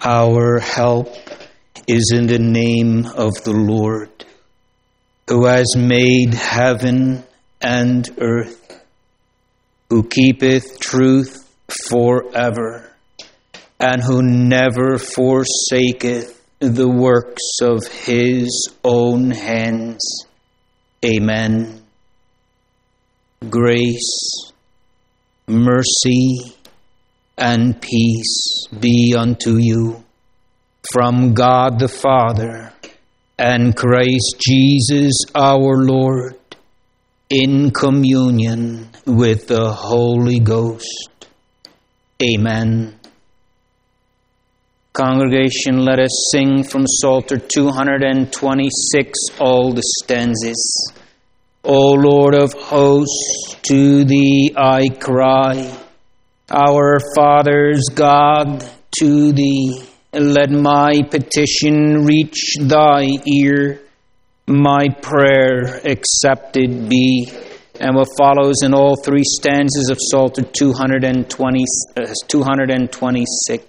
Our help is in the name of the Lord, who has made heaven and earth, who keepeth truth forever, and who never forsaketh the works of his own hands. Amen. Grace, mercy, and peace be unto you from God the Father and Christ Jesus our Lord, in communion with the Holy Ghost. Amen. Congregation, let us sing from Psalter 226 all the stanzas. O Lord of hosts, to thee I cry. Our Father's God, to thee let my petition reach thy ear, my prayer accepted be. And what follows in all three stanzas of Psalter 226.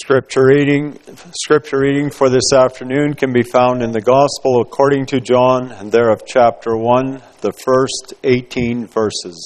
Scripture reading for this afternoon can be found in the Gospel according to John, and thereof chapter 1, the first 18 verses.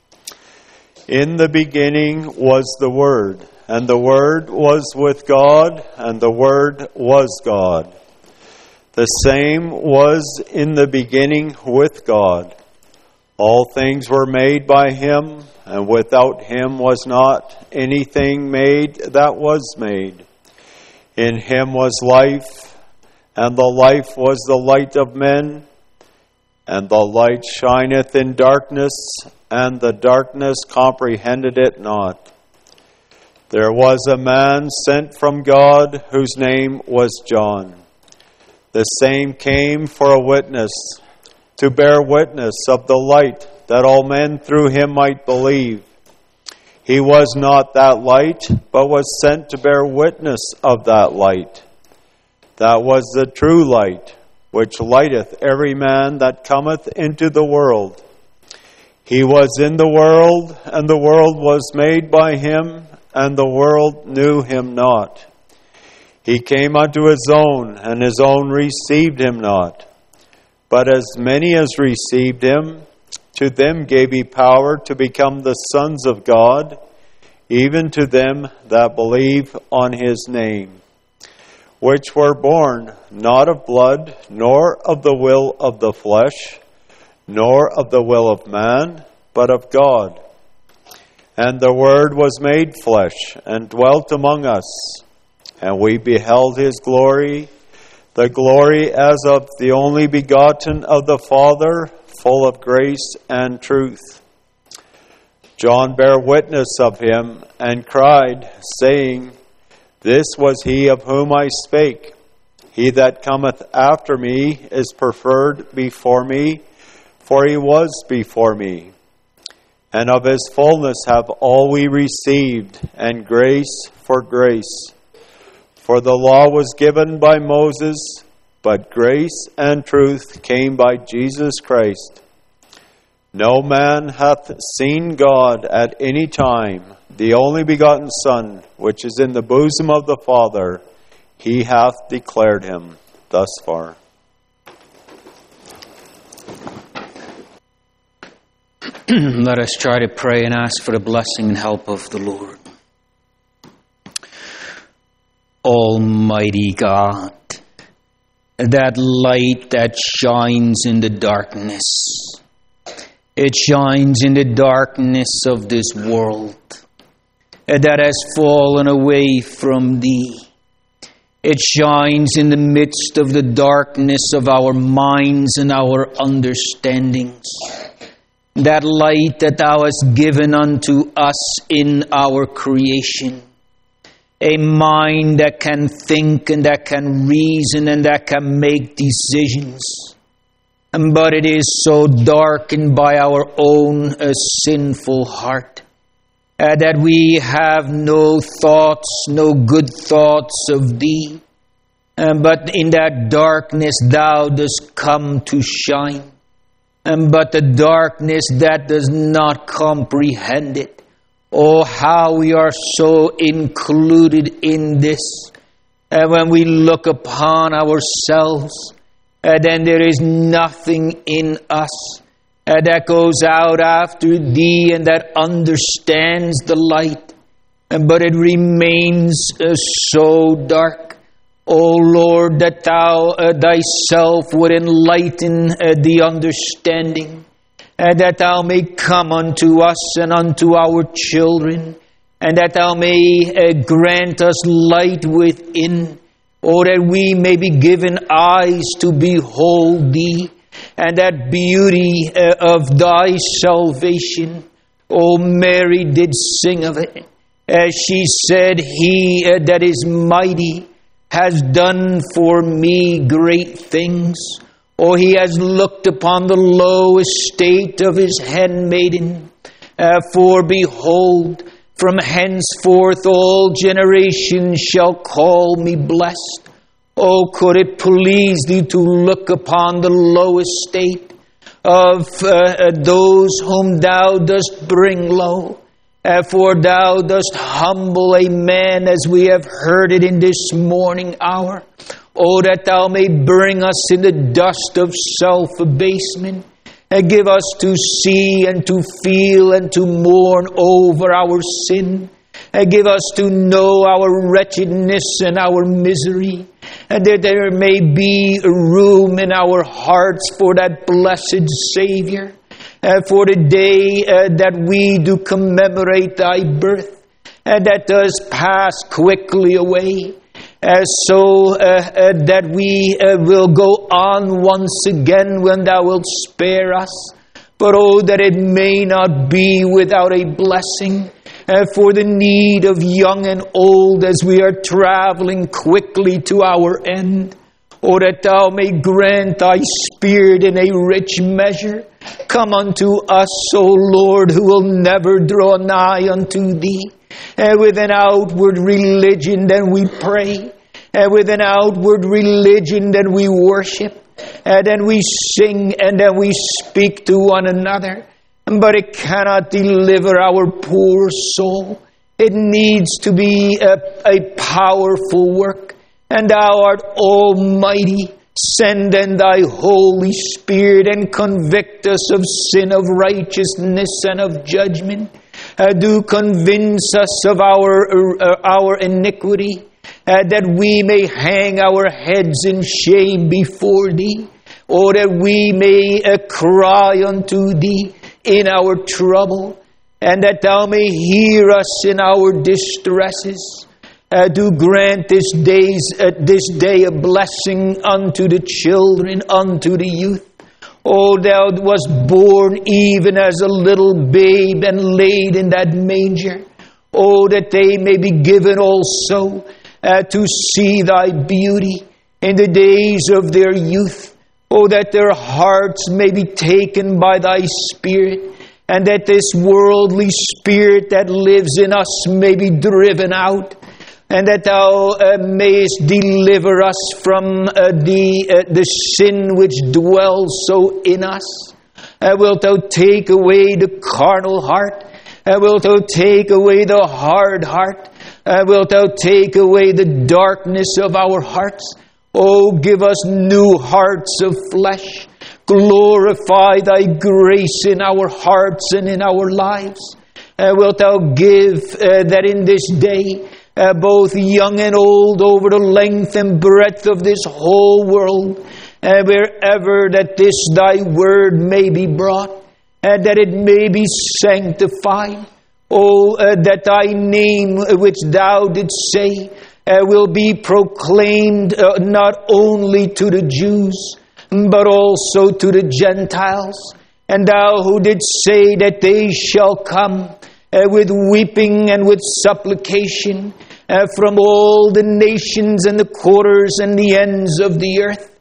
In the beginning was the Word, and the Word was with God, and the Word was God. The same was in the beginning with God. All things were made by Him, and without Him was not anything made that was made. In Him was life, and the life was the light of men. And the light shineth in darkness, and the darkness comprehended it not. There was a man sent from God, whose name was John. The same came for a witness, to bear witness of the light, that all men through him might believe. He was not that light, but was sent to bear witness of that light. That was the true light, which lighteth every man that cometh into the world. He was in the world, and the world was made by him, and the world knew him not. He came unto his own, and his own received him not. But as many as received him, to them gave he power to become the sons of God, even to them that believe on his name, which were born not of blood, nor of the will of the flesh, nor of the will of man, but of God. And the Word was made flesh, and dwelt among us, and we beheld his glory, the glory as of the only begotten of the Father, full of grace and truth. John bare witness of him, and cried, saying, This was he of whom I spake. He that cometh after me is preferred before me, for he was before me. And of his fullness have all we received, and grace for grace. For the law was given by Moses, but grace and truth came by Jesus Christ. No man hath seen God at any time. The only begotten Son, which is in the bosom of the Father, he hath declared him. Thus far. Let us try to pray and ask for the blessing and help of the Lord. Almighty God, that light that shines in the darkness, it shines in the darkness of this world that has fallen away from Thee. It shines in the midst of the darkness of our minds and our understandings. That light that Thou hast given unto us in our creation. A mind that can think and that can reason and that can make decisions. But it is so darkened by our own sinful heart that we have no thoughts, no good thoughts of Thee. But in that darkness Thou dost come to shine. But the darkness that does not comprehend it. Oh, how we are so included in this. When we look upon ourselves, then there is nothing in us that goes out after Thee and that understands the light. But it remains so dark. O Lord, that Thou Thyself would enlighten the understanding, that Thou may come unto us and unto our children, and that Thou may grant us light within, or that we may be given eyes to behold Thee, and that beauty of Thy salvation. O Mary did sing of it. She said, He that is mighty has done for me great things. Or He has looked upon the low estate of His handmaiden. For behold, from henceforth all generations shall call me blessed. Oh, could it please Thee to look upon the low estate of those whom Thou dost bring low, For thou dost humble a man, as we have heard it in this morning hour. Oh, that thou may bring us in the dust of self-abasement, and give us to see and to feel and to mourn over our sin, and give us to know our wretchedness and our misery, and that there may be room in our hearts for that blessed Savior, for the day that we do commemorate thy birth, and that does pass quickly away, so that we will go on once again when thou wilt spare us. But oh, that it may not be without a blessing for the need of young and old as we are traveling quickly to our end. Oh, that thou may grant thy Spirit in a rich measure. Come unto us, O Lord, who will never draw nigh unto thee. With an outward religion, then we pray. With an outward religion, then we worship. Then we sing, and then we speak to one another. But it cannot deliver our poor soul. It needs to be a powerful work. And thou art almighty. Send then thy Holy Spirit and convict us of sin, of righteousness, and of judgment. Do convince us of our iniquity, that we may hang our heads in shame before thee, or that we may cry unto thee in our trouble, and that thou may hear us in our distresses. Do grant this day a blessing unto the children, unto the youth. Oh, thou wast born even as a little babe and laid in that manger. Oh, that they may be given also to see thy beauty in the days of their youth. Oh, that their hearts may be taken by thy Spirit, and that this worldly spirit that lives in us may be driven out, and that thou mayest deliver us from the sin which dwells so in us. Wilt thou take away the carnal heart? Wilt thou take away the hard heart? Wilt thou take away the darkness of our hearts? Oh, give us new hearts of flesh. Glorify thy grace in our hearts and in our lives. Wilt thou give that in this day, both young and old, over the length and breadth of this whole world, wherever that this thy word may be brought, that it may be sanctified. Oh, that thy name, which thou didst say, will be proclaimed not only to the Jews, but also to the Gentiles. And thou who didst say that they shall come with weeping and with supplication from all the nations and the quarters and the ends of the earth,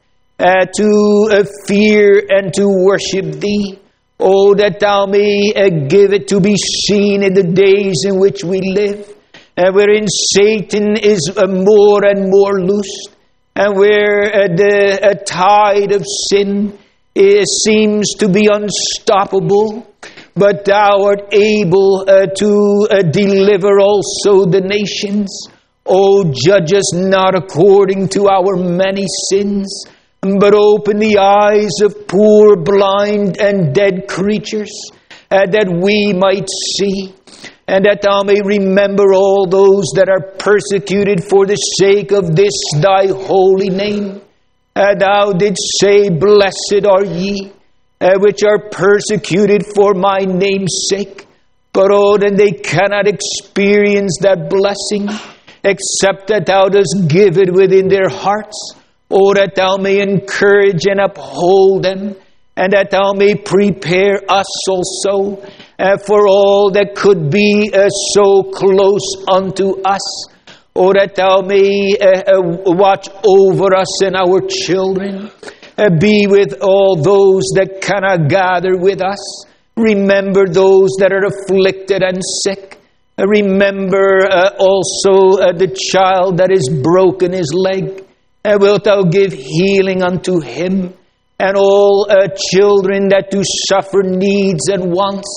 to fear and to worship thee. Oh, that thou may give it to be seen in the days in which we live, wherein Satan is more and more loosed, and where the tide of sin seems to be unstoppable. But thou art able to deliver also the nations. O judge us not according to our many sins, but open the eyes of poor, blind, and dead creatures, that we might see, and that thou may remember all those that are persecuted for the sake of this thy holy name. Thou didst say, blessed are ye, which are persecuted for my name's sake. But oh, then they cannot experience that blessing, except that thou dost give it within their hearts. Oh, that thou may encourage and uphold them, and that thou may prepare us also for all that could be so close unto us. Oh, that thou may watch over us and our children. Be with all those that cannot gather with us. Remember those that are afflicted and sick. Remember also the child that is broken his leg. Wilt thou give healing unto him, and all children that do suffer needs and wants?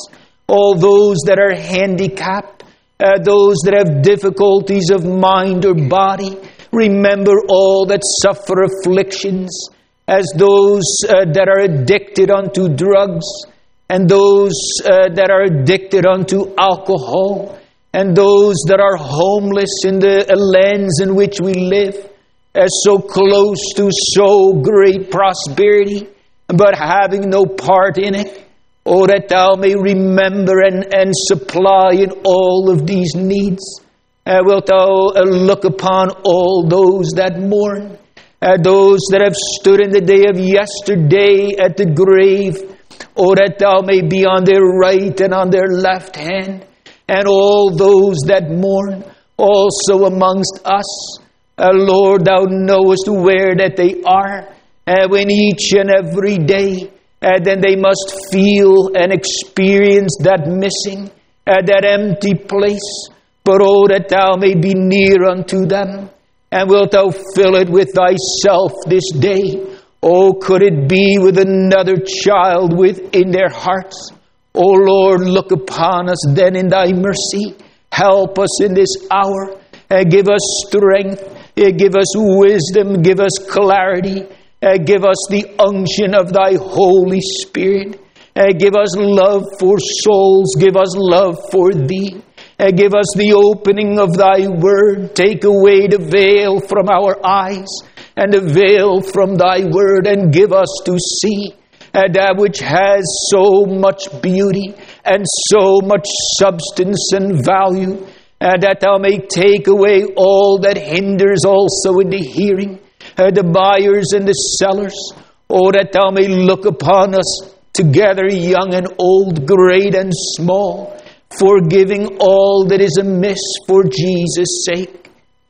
all those that are handicapped, those that have difficulties of mind or body. Remember all that suffer afflictions, as those that are addicted unto drugs, and those that are addicted unto alcohol, and those that are homeless in the lands in which we live, as so close to so great prosperity, but having no part in it. Oh, that thou may remember and supply in all of these needs. Wilt thou look upon all those that mourn, those that have stood in the day of yesterday at the grave. Oh, that thou may be on their right and on their left hand, and all those that mourn also amongst us. Lord, thou knowest where that they are, when each and every day, then they must feel and experience that missing, that empty place. But oh, that thou may be near unto them, and wilt thou fill it with thyself this day. Oh, could it be with another child within their hearts? Oh Lord, look upon us then in thy mercy. Help us in this hour. Give us strength. Give us wisdom. Give us clarity. Give us the unction of thy Holy Spirit. Give us love for souls. Give us love for thee. Give us the opening of thy word. Take away the veil from our eyes and the veil from thy word, and give us to see that which has so much beauty and so much substance and value, that thou may take away all that hinders also in the hearing, the buyers and the sellers. Oh, that thou may look upon us together, young and old, great and small, forgiving all that is amiss for Jesus' sake.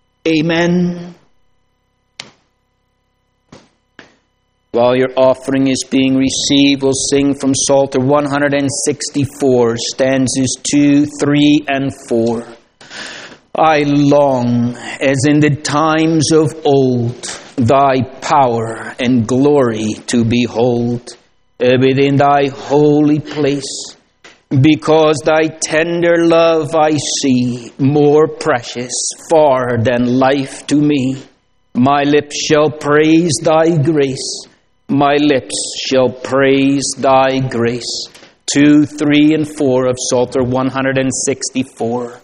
Amen. While your offering is being received, we'll sing from Psalter 164, stanzas 2, 3, and 4. I long, as in the times of old, thy power and glory to behold within thy holy place, because thy tender love I see, more precious far than life to me. My lips shall praise thy grace. My lips shall praise thy grace. 2, 3, and 4 of Psalter 164.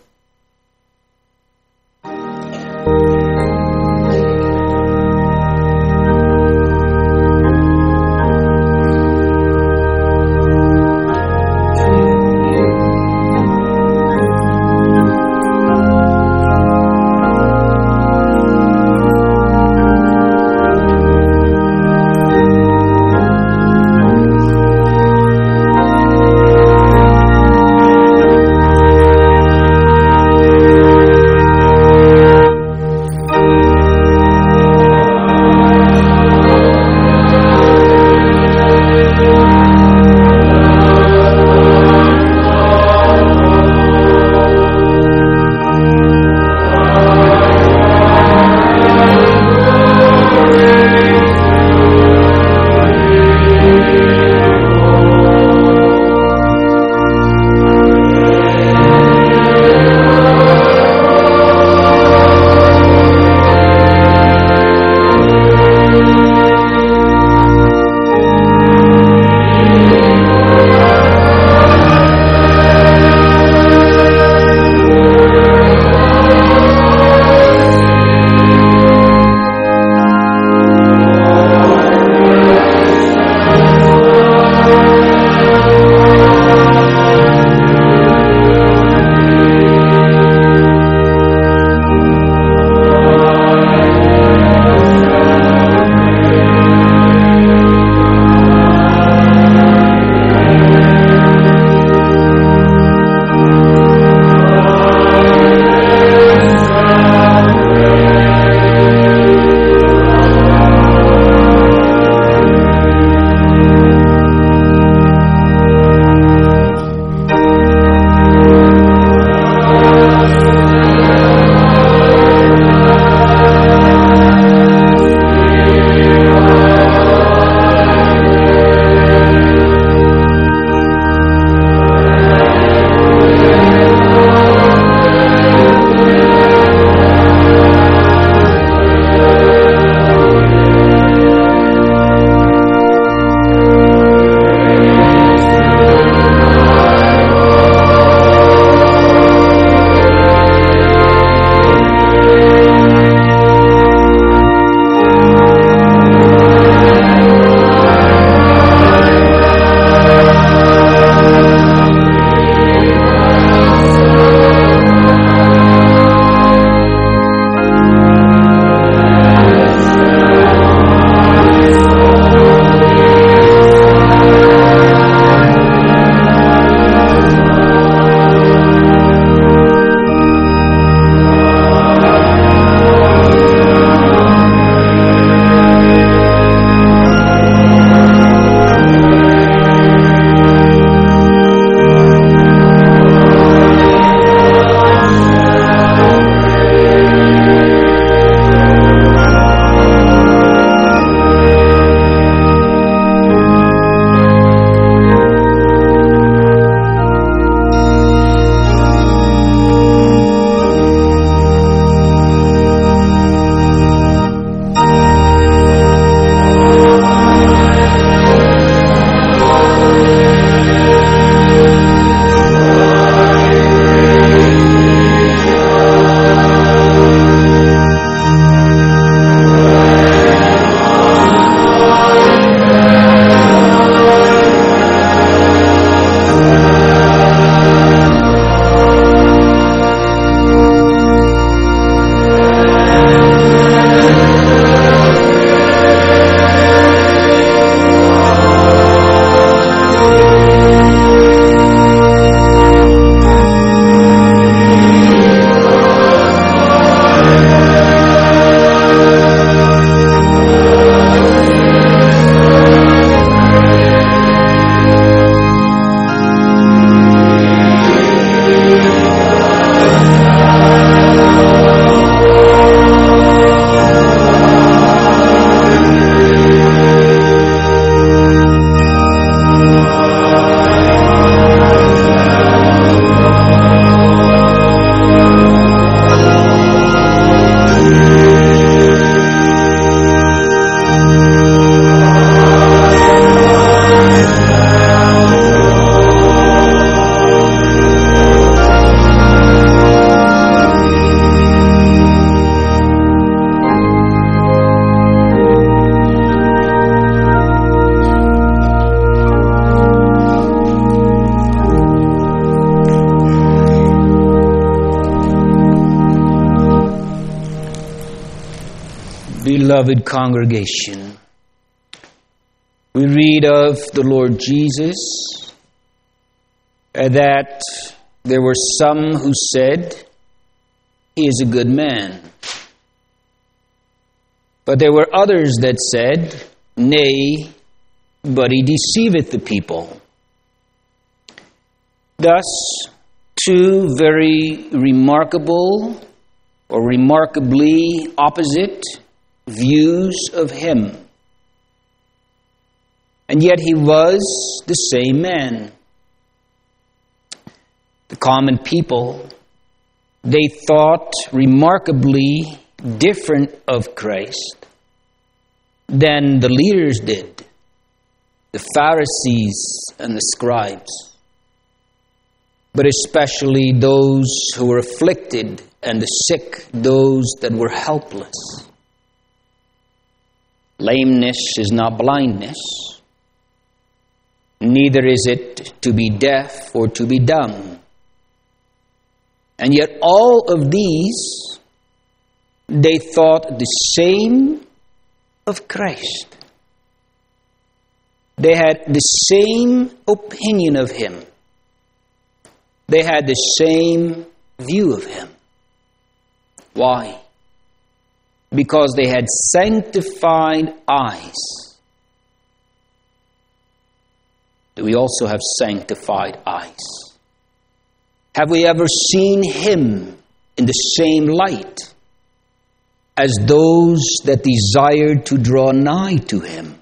Beloved congregation, we read of the Lord Jesus that there were some who said, "He is a good man." But there were others that said, "Nay, but he deceiveth the people." Thus, two very remarkable or remarkably opposite views of him. And yet he was the same man. The common people, they thought remarkably different of Christ than the leaders did, the Pharisees and the scribes, but especially those who were afflicted and the sick, those that were helpless. Lameness is not blindness, neither is it to be deaf or to be dumb. And yet all of these, they thought the same of Christ. They had the same opinion of him. They had the same view of him. Why? Because they had sanctified eyes. Do we also have sanctified eyes? Have we ever seen him in the same light as those that desired to draw nigh to him?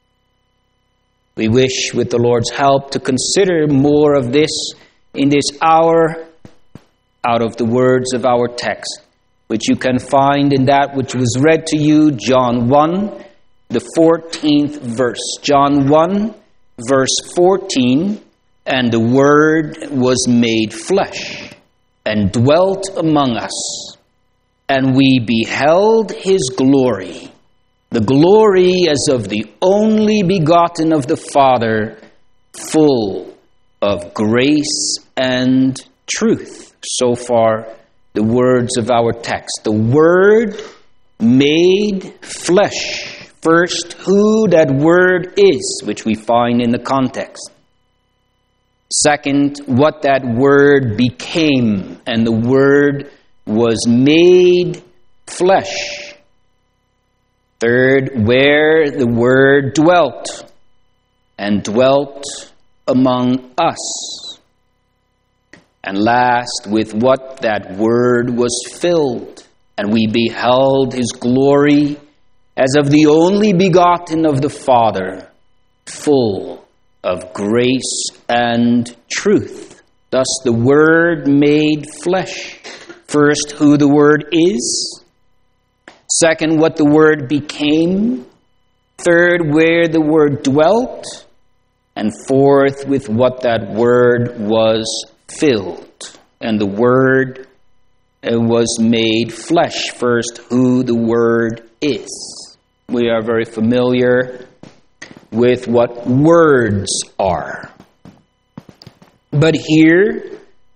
We wish, with the Lord's help, to consider more of this in this hour out of the words of our text, which you can find in that which was read to you, John 1, the 14th verse. John 1, verse 14, "And the Word was made flesh, and dwelt among us, and we beheld his glory, the glory as of the only begotten of the Father, full of grace and truth." So far, the words of our text. The Word made flesh. First, who that Word is, which we find in the context. Second, what that Word became, and the Word was made flesh. Third, where the Word dwelt, and dwelt among us. And last, with what that Word was filled, and we beheld his glory as of the only begotten of the Father, full of grace and truth. Thus the Word made flesh. First, who the Word is. Second, what the Word became. Third, where the Word dwelt. And fourth, with what that Word was filled. And the Word was made flesh. First, who the Word is. We are very familiar with what words are. But here,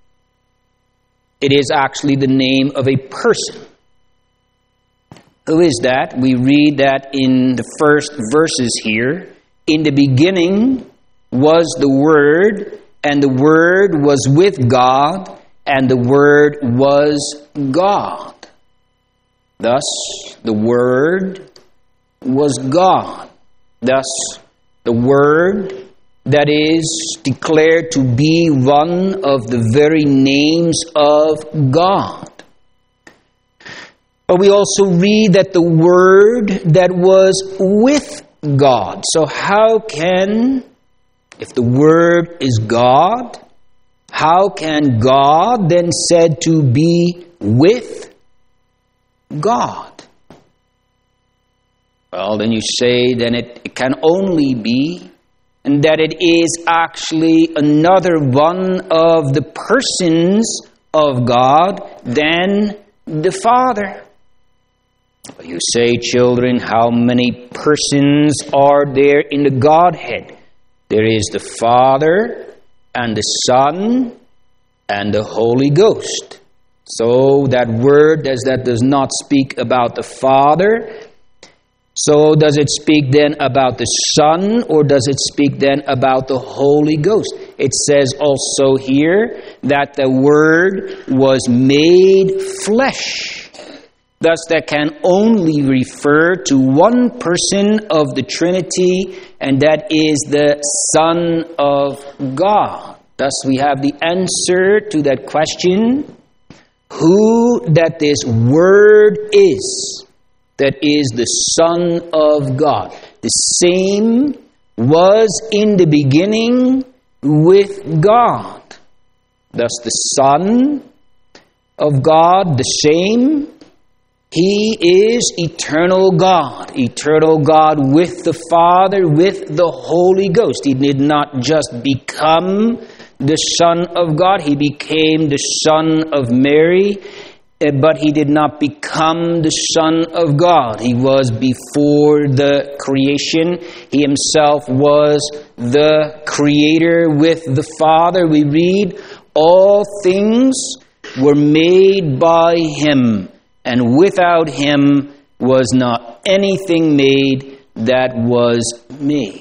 it is actually the name of a person. Who is that? We read that in the first verses here. In the beginning was the Word, and the Word was with God, and the Word was God. Thus, the Word was God. Thus, the Word that is declared to be one of the very names of God. But we also read that the Word that was with God. So how can, if the Word is God, how can God then said to be with God? Well, then you say, then it can only be, and that it is actually another one of the persons of God than the Father. You say, children, how many persons are there in the Godhead? There is the Father, and the Son, and the Holy Ghost. So that word that does not speak about the Father, So does it speak then about the Son, or does it speak then about the Holy Ghost? It says also here that the Word was made flesh. Thus that can only refer to one person of the Trinity, and that is the Son of God. Thus we have the answer to that question, who that this Word is, that is the Son of God. The same was in the beginning with God. Thus the Son of God, the same, He is eternal God with the Father, with the Holy Ghost. He did not just become the Son of God, He became the Son of Mary, but He did not become the Son of God. He was before the creation. He Himself was the Creator with the Father. We read, all things were made by Him, and without Him was not anything made that was made.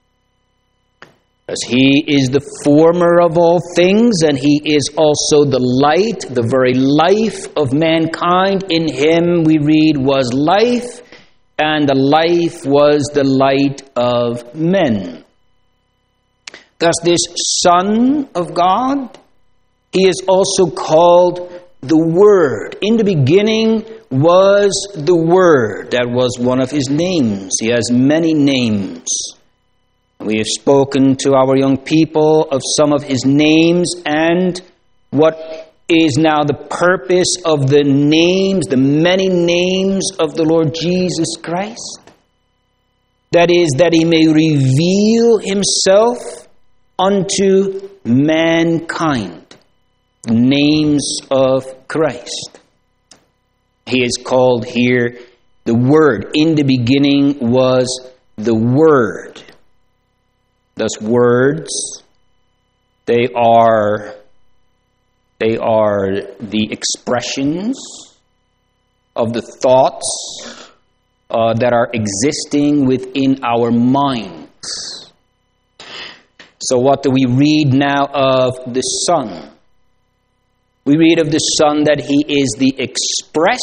As He is the former of all things, and He is also the light, the very life of mankind. In Him, we read, was life, and the life was the light of men. Thus this Son of God, He is also called the Word. In the beginning was the Word. That was one of His names. He has many names. We have spoken to our young people of some of His names, and what is now the purpose of the names, the many names of the Lord Jesus Christ. That is, that He may reveal Himself unto mankind. The names of Christ. He is called here the Word. In the beginning was the Word. Thus words, they are the expressions of the thoughts that are existing within our minds. So what do we read now of the Son? We read of the Son that He is the express,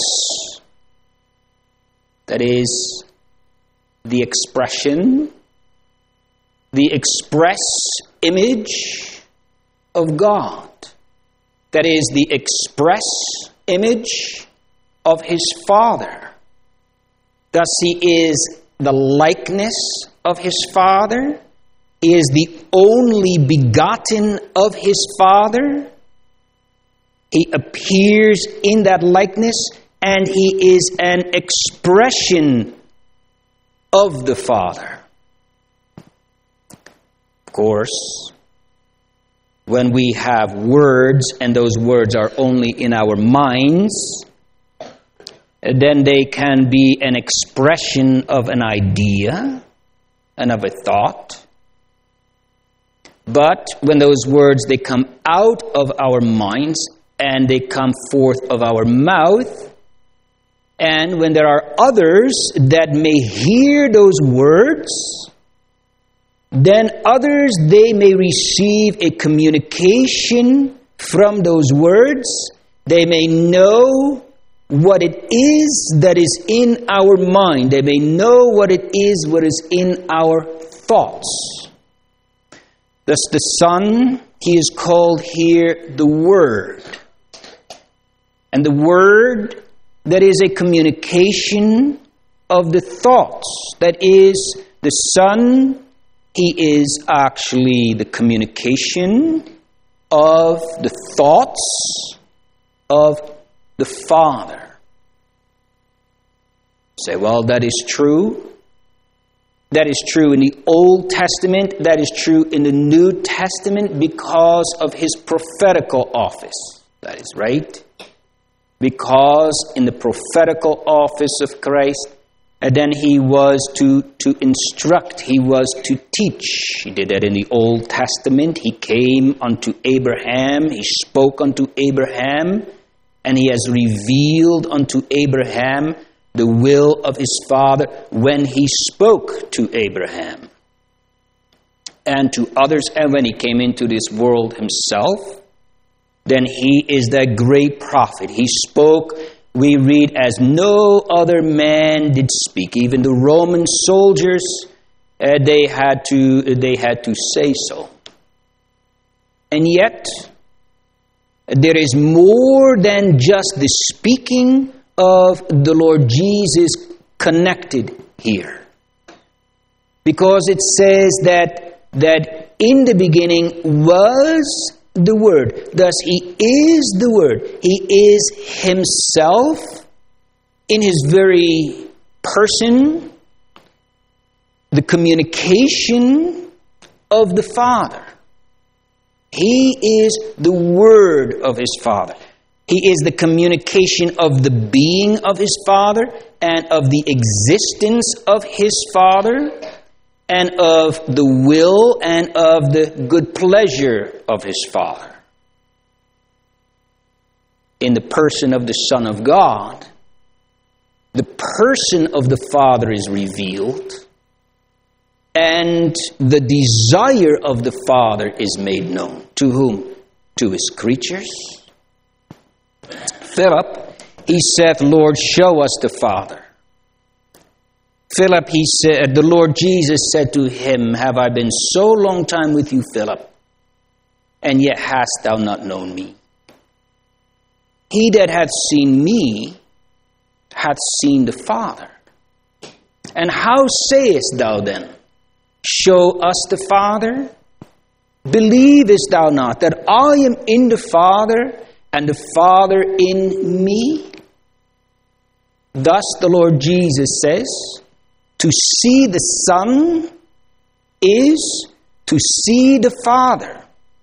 that is, the expression, the express image of God. That is the express image of His Father. Thus He is the likeness of His Father. He is the only begotten of His Father. He appears in that likeness, and He is an expression of the Father. Of course, when we have words, and those words are only in our minds, then they can be an expression of an idea and of a thought. But when those words, they come out of our minds and they come forth of our mouth, and when there are others that may hear those words, then others, they may receive a communication from those words. They may know what it is that is in our mind. They may know what it is, what is in our thoughts. Thus the Son, He is called here the Word. And the Word, that is a communication of the thoughts. That is, the Son, He is actually the communication of the thoughts of the Father. Say, well, that is true. That is true in the Old Testament. That is true in the New Testament because of His prophetical office. That is right. Because in the prophetical office of Christ, and then He was to instruct, He was to teach. He did that in the Old Testament. He came unto Abraham, He spoke unto Abraham, and He has revealed unto Abraham the will of his Father when he spoke to Abraham and to others, and when he came into this world himself, then he is that great prophet. He spoke, we read, as no other man did speak. Even the Roman soldiers, they had to say so. And yet, there is more than just the speaking of the Lord Jesus connected here. Because it says that in the beginning was the Word. Thus, he is the Word. He is himself in his very person, the communication of the Father. He is the Word of his Father. He is the communication of the being of his Father and of the existence of his Father and of the will and of the good pleasure of his Father. In the person of the Son of God, the person of the Father is revealed, and the desire of the Father is made known. To whom? To his creatures. Philip, he said, Lord, show us the Father. Philip, he said, the Lord Jesus said to him, have I been so long time with you, Philip, and yet hast thou not known me? He that hath seen me hath seen the Father. And how sayest thou then, show us the Father? Believest thou not that I am in the Father, and the Father in me? Thus the Lord Jesus says, to see the Son is to see the Father.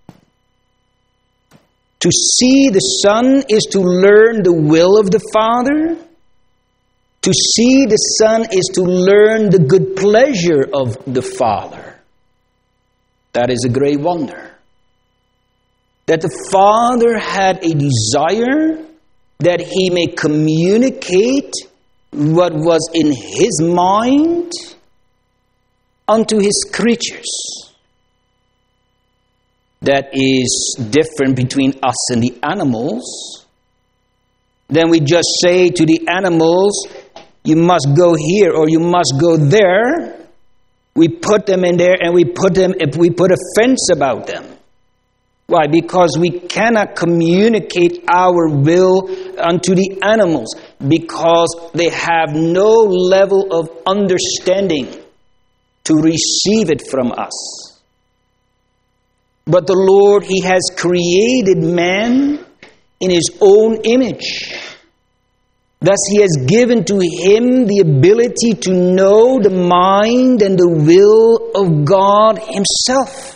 To see the Son is to learn the will of the Father. To see the Son is to learn the good pleasure of the Father. That is a great wonder. That the Father had a desire that he may communicate what was in his mind unto his creatures. That is different between us and the animals. Then we just say to the animals, you must go here or you must go there. We put them in there and we put a fence about them. Why? Because we cannot communicate our will unto the animals, because they have no level of understanding to receive it from us. But the Lord, he has created man in his own image. Thus he has given to him the ability to know the mind and the will of God himself.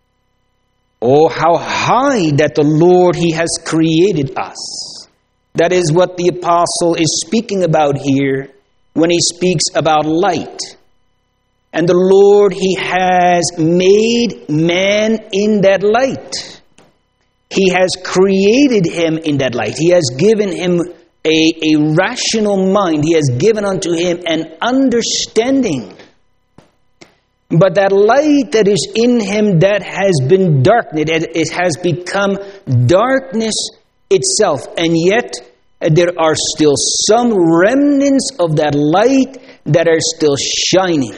Oh, how high that the Lord, he has created us. That is what the apostle is speaking about here when he speaks about light. And the Lord, he has made man in that light. He has created him in that light. He has given him a rational mind. He has given unto him an understanding. But that light that is in him that has been darkened, it has become darkness itself. And yet there are still some remnants of that light that are still shining.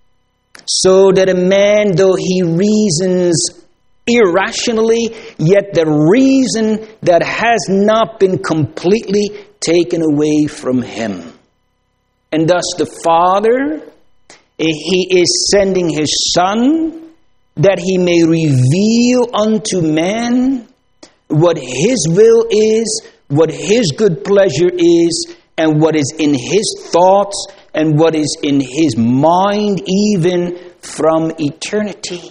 So that a man, though he reasons irrationally, yet the reason that has not been completely taken away from him. And thus the Father, he is sending his Son that he may reveal unto man what his will is, what his good pleasure is, and what is in his thoughts, and what is in his mind even from eternity.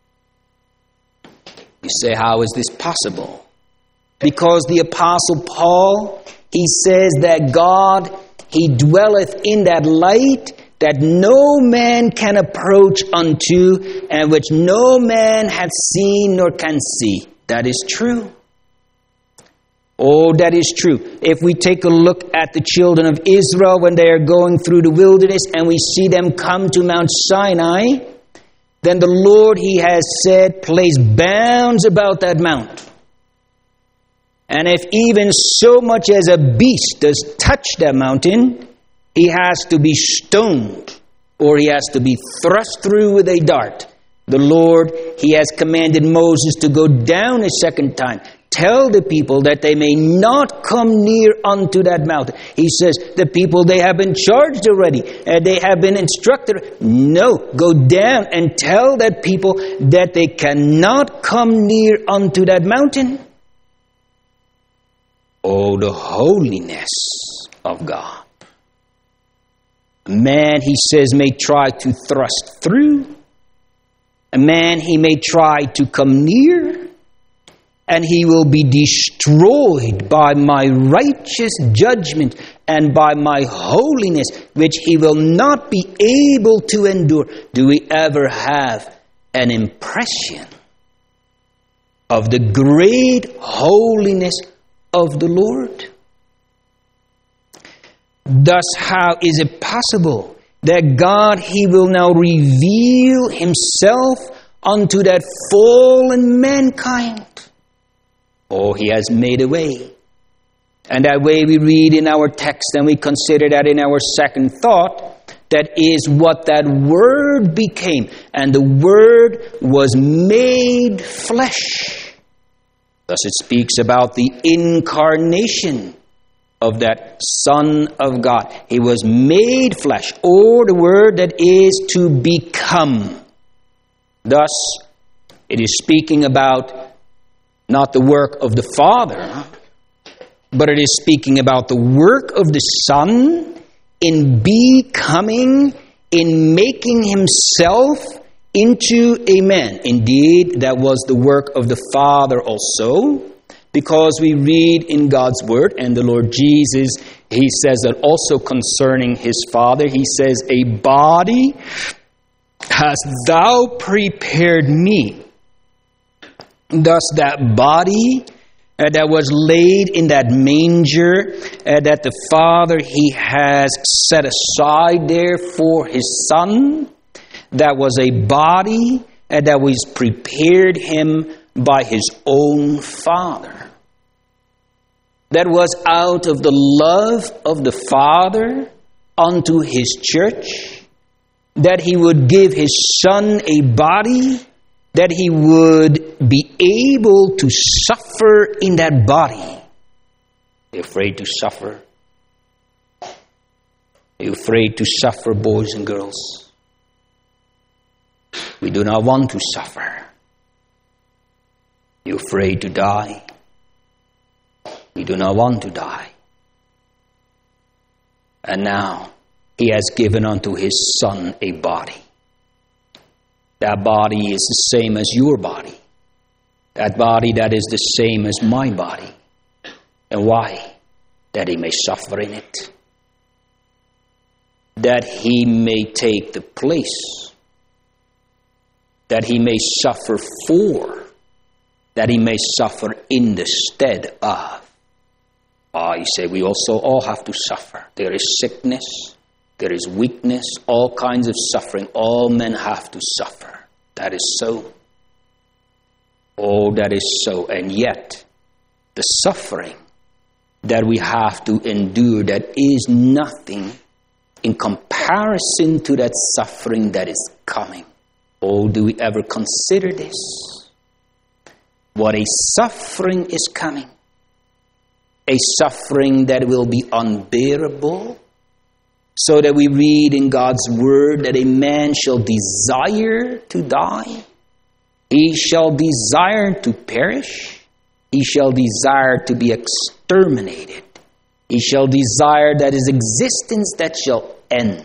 You say, how is this possible? Because the Apostle Paul, he says that God, he dwelleth in that light that no man can approach unto, and which no man hath seen nor can see. That is true. Oh, that is true. If we take a look at the children of Israel when they are going through the wilderness and we see them come to Mount Sinai, then the Lord, He has said, place bounds about that mount. And if even so much as a beast does touch that mountain, he has to be stoned or he has to be thrust through with a dart. The Lord, He has commanded Moses to go down a second time. Tell the people that they may not come near unto that mountain. He says, the people, they have been charged already. They have been instructed. No, go down and tell that people that they cannot come near unto that mountain. Oh, the holiness of God. A man, He says, may try to thrust through. A man, he may try to come near. And he will be destroyed by my righteous judgment and by my holiness, which he will not be able to endure. Do we ever have an impression of the great holiness of the Lord? Thus, how is it possible that God, He will now reveal Himself unto that fallen mankind? Oh, He has made a way. And that way we read in our text and we consider that in our second thought, that is what that Word became. And the Word was made flesh. Thus it speaks about the incarnation of that Son of God. He was made flesh, or the word that is to become. Thus, it is speaking about not the work of the Father, but it is speaking about the work of the Son in becoming, in making Himself into a man. Indeed, that was the work of the Father also, because we read in God's Word, and the Lord Jesus, He says that also concerning His Father. He says, a body hast thou prepared me. Thus that body that was laid in that manger that the Father, He has set aside there for His Son, that was a body that was prepared Him by His own Father. That was out of the love of the Father unto His church, that He would give His Son a body, that He would be able to suffer in that body. Are you afraid to suffer? Are you afraid to suffer, boys and girls? We do not want to suffer. Are you afraid to die? We do not want to die. And now He has given unto His Son a body. That body is the same as your body. That body that is the same as my body. And why? That He may suffer in it. That He may take the place. That He may suffer for. That He may suffer in the stead of. You say, we also all have to suffer. There is sickness, there is weakness, all kinds of suffering. All men have to suffer. That is so. Oh, that is so. And yet, the suffering that we have to endure, that is nothing in comparison to that suffering that is coming. Oh, do we ever consider this? What a suffering is coming. A suffering that will be unbearable, so that we read in God's Word that a man shall desire to die. He shall desire to perish. He shall desire to be exterminated. He shall desire that his existence that shall end.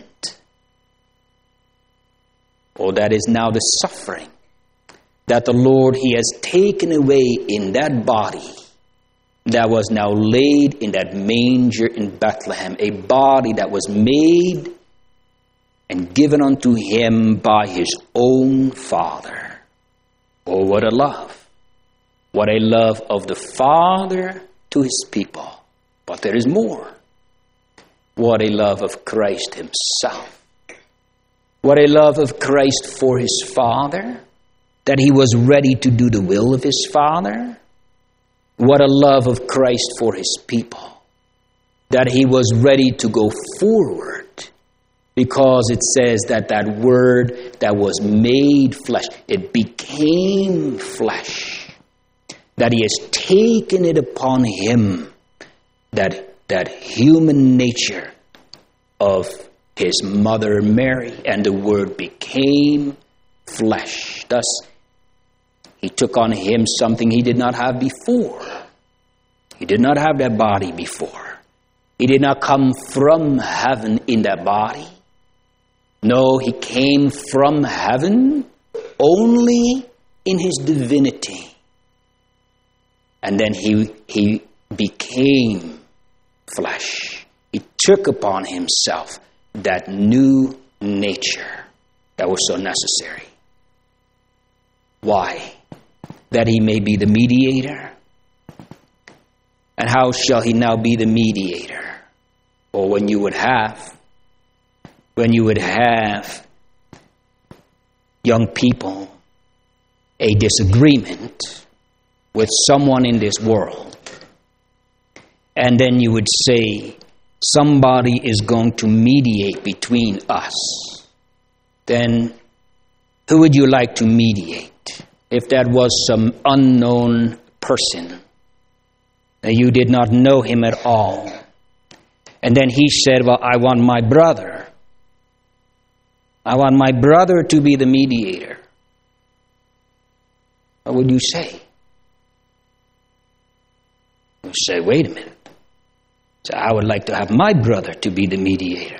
Oh, that is now the suffering that the Lord, He has taken away in that body that was now laid in that manger in Bethlehem, a body that was made and given unto Him by His own Father. Oh, what a love. What a love of the Father to his people. But there is more. What a love of Christ himself. What a love of Christ for his Father, that he was ready to do the will of his Father. What a love of Christ for his people, that he was ready to go forward, because it says that that word that was made flesh, it became flesh, that he has taken it upon him, that human nature of his mother Mary, and the word became flesh. Thus, he took on him something he did not have before. He did not have that body before. He did not come from heaven in that body. No, he came from heaven only in his divinity. And then he became flesh. He took upon himself that new nature that was so necessary. Why? That he may be the mediator. And how shall he now be the mediator? Or when you would have young people a disagreement with someone in this world, and then you would say, somebody is going to mediate between us, then who would you like to mediate? If that was some unknown person, that you did not know him at all, and then he said, well, I want my brother. I want my brother to be the mediator. What would you say? You say, wait a minute. So I would like to have my brother to be the mediator.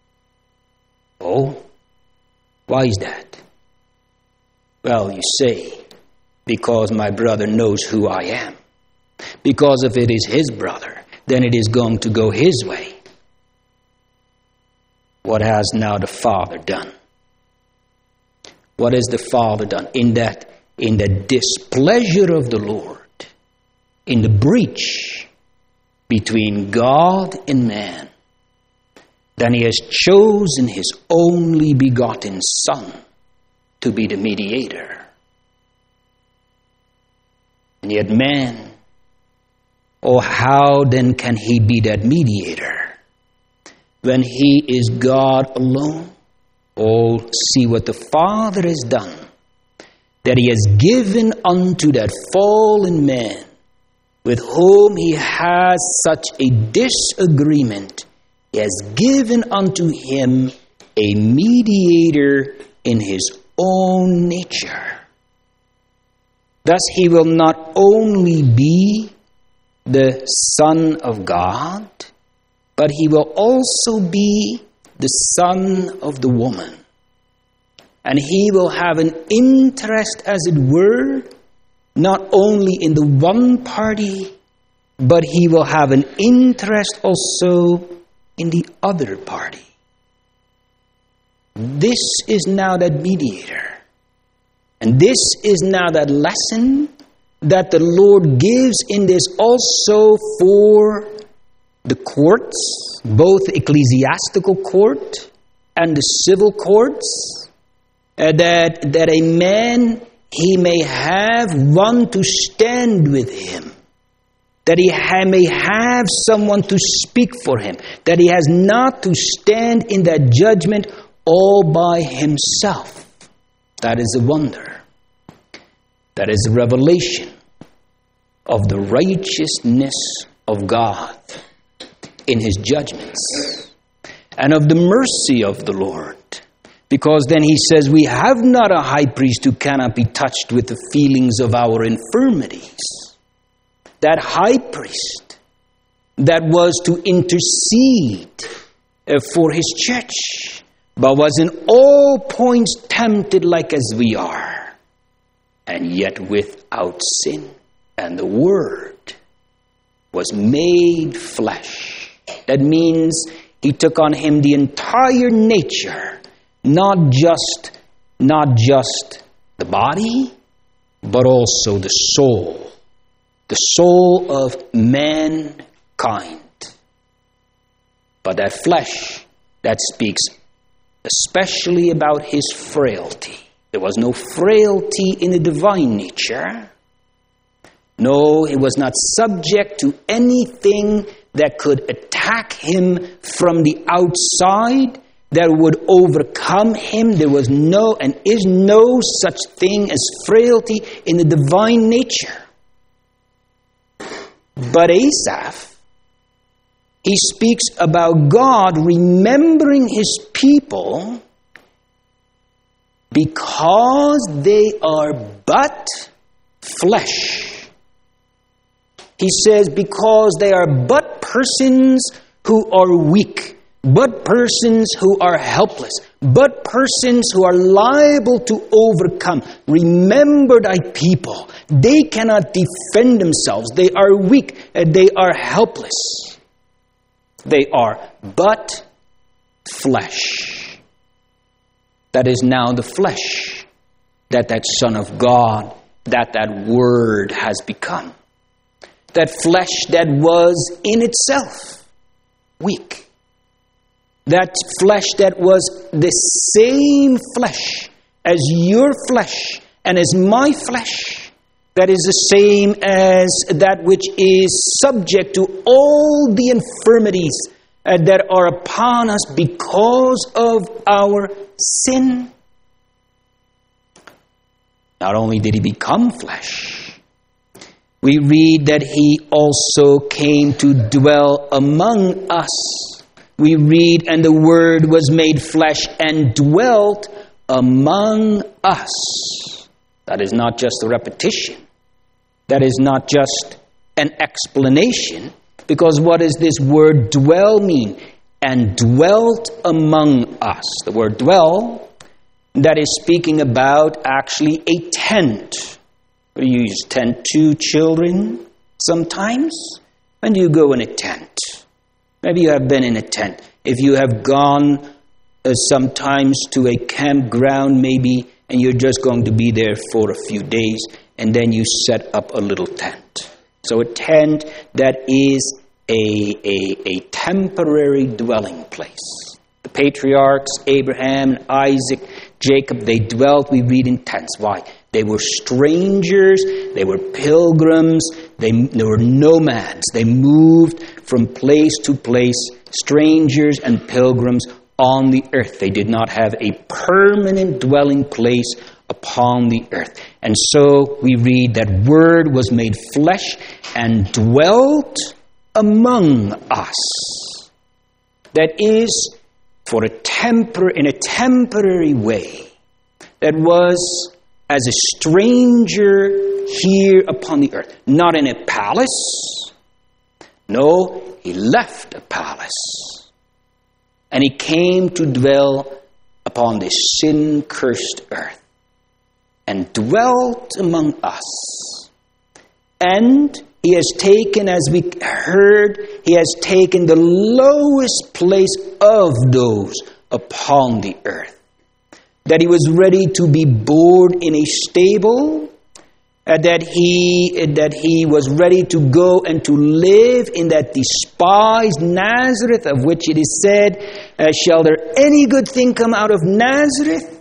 Oh, why is that? Well, you say, because my brother knows who I am. Because if it is his brother, then it is going to go his way. What has now the Father done? What has the Father done? In the displeasure of the Lord, in the breach between God and man, then he has chosen his only begotten Son to be the mediator. And yet man, oh, how then can he be that mediator when he is God alone? Oh, see what the Father has done, that he has given unto that fallen man with whom he has such a disagreement. He has given unto him a mediator in his own nature. Thus he will not only be the Son of God, but he will also be the son of the woman. And he will have an interest, as it were, not only in the one party, but he will have an interest also in the other party. This is now that mediator. And this is now that lesson that the Lord gives in this also for the courts, both the ecclesiastical court and the civil courts, that a man, he may have one to stand with him, that he may have someone to speak for him, that he has not to stand in that judgment all by himself. That is a wonder. That is a revelation of the righteousness of God in his judgments, and of the mercy of the Lord. Because then he says, we have not a high priest who cannot be touched with the feelings of our infirmities. That high priest that was to intercede for his church, but was in all points tempted like as we are, and yet without sin. And the Word was made flesh. That means he took on him the entire nature, not just the body, but also the soul, the soul of mankind. But that flesh, that speaks especially about his frailty. There was no frailty in the divine nature. No, he was not subject to anything that could attack him from the outside, that would overcome him. There was no and is no such thing as frailty in the divine nature. But Asaph, he speaks about God remembering his people because they are but flesh. He says because they are but persons who are weak, but persons who are helpless, but persons who are liable to overcome. Remember thy people. They cannot defend themselves. They are weak and they are helpless. They are but flesh. That is now the flesh that Son of God, that Word has become. That flesh that was in itself weak. That flesh that was the same flesh as your flesh and as my flesh. That is the same as that which is subject to all the infirmities that are upon us because of our sin. Not only did he become flesh, we read that he also came to dwell among us. We read, and the Word was made flesh and dwelt among us. That is not just a repetition. That is not just an explanation. Because what does this word dwell mean? And dwelt among us. The word dwell, that is speaking about actually a tent. We use tent to children sometimes. When do you go in a tent? Maybe you have been in a tent. If you have gone sometimes to a campground maybe, and you're just going to be there for a few days, and then you set up a little tent. So a tent that is a temporary dwelling place. The patriarchs, Abraham, Isaac, Jacob, they dwelt, we read, in tents. Why? They were strangers, they were pilgrims, they were nomads. They moved from place to place, strangers and pilgrims on the earth. They did not have a permanent dwelling place upon the earth. And so we read that Word was made flesh and dwelt among us. That is for in a temporary way. That was as a stranger here upon the earth. Not in a palace. No, he left a palace. And he came to dwell upon this sin-cursed earth. And dwelt among us. And he has taken, as we heard, he has taken the lowest place of those upon the earth. That he was ready to be born in a stable, that he was ready to go and to live in that despised Nazareth, of which it is said, shall there any good thing come out of Nazareth?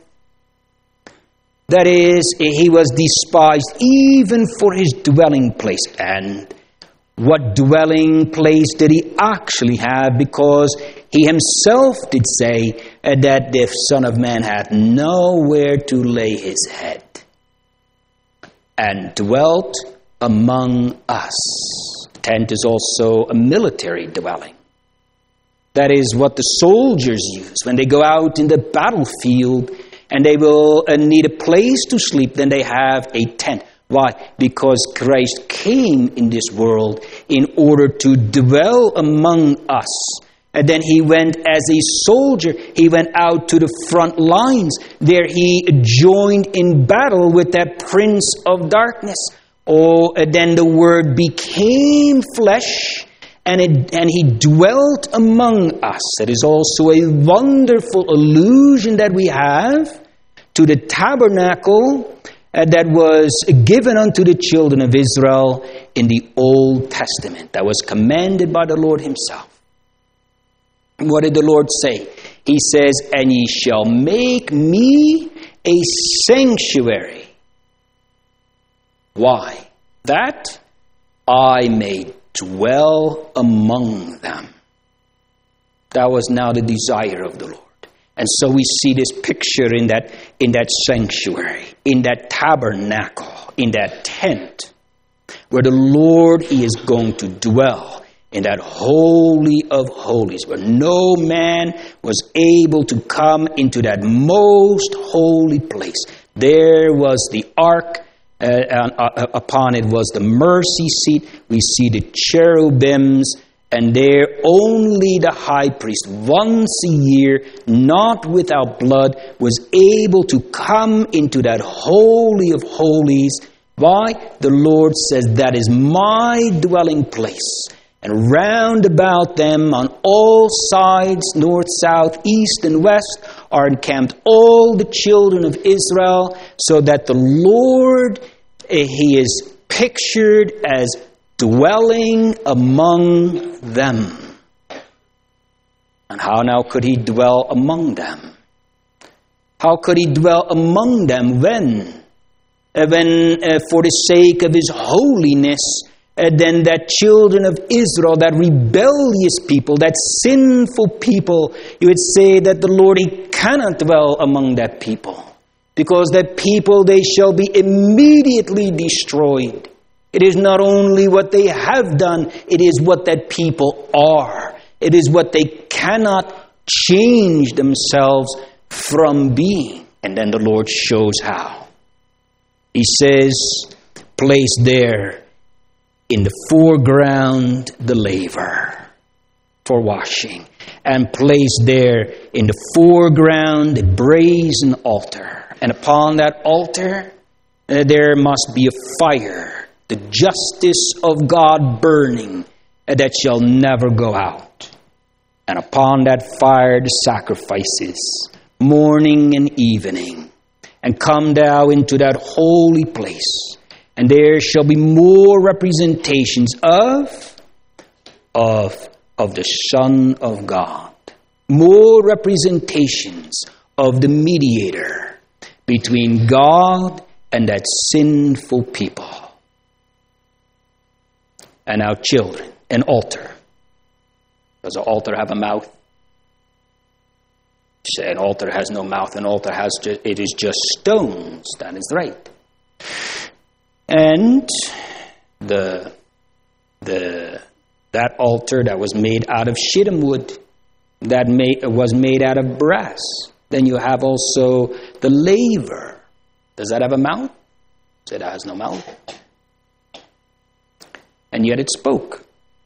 That is, he was despised even for his dwelling place. And what dwelling place did he actually have? Because he himself did say that the Son of Man had nowhere to lay his head. And dwelt among us. The tent is also a military dwelling. That is what the soldiers use when they go out in the battlefield and they will need a place to sleep, then they have a tent. Why? Because Christ came in this world in order to dwell among us. And then he went as a soldier. He went out to the front lines. There he joined in battle with that prince of darkness. Then the Word became flesh and he dwelt among us. That is also a wonderful allusion that we have to the tabernacle that was given unto the children of Israel in the Old Testament, that was commanded by the Lord himself. What did the Lord say? He says, and ye shall make me a sanctuary. Why? That I may dwell among them. That was now the desire of the Lord. And so we see this picture in that sanctuary, in that tabernacle, in that tent, where the Lord, he is going to dwell in that holy of holies, where no man was able to come into that most holy place. There was the ark, upon it was the mercy seat. We see the cherubims, and there only the high priest, once a year, not without blood, was able to come into that holy of holies. Why? The Lord says, that is my dwelling place. And round about them on all sides, north, south, east, and west, are encamped all the children of Israel, so that the Lord, he is pictured as dwelling among them. And how now could he dwell among them? How could he dwell among them when for the sake of his holiness, then that children of Israel, that rebellious people, that sinful people, you would say that the Lord, he cannot dwell among that people. Because that people, they shall be immediately destroyed. It is not only what they have done, it is what that people are. It is what they cannot change themselves from being. And then the Lord shows how. He says, place there in the foreground the laver for washing, and place there in the foreground the brazen altar. And upon that altar there must be a fire, the justice of God burning, that shall never go out. And upon that fire the sacrifices, morning and evening. And come thou into that holy place, and there shall be more representations of the Son of God. More representations of the mediator between God and that sinful people. And our children, an altar. Does an altar have a mouth? An altar has no mouth. An altar it is just stones. That is right. And that altar that was made out of shittim wood, was made out of brass. Then you have also the laver. Does that have a mouth? It has no mouth. And yet it spoke.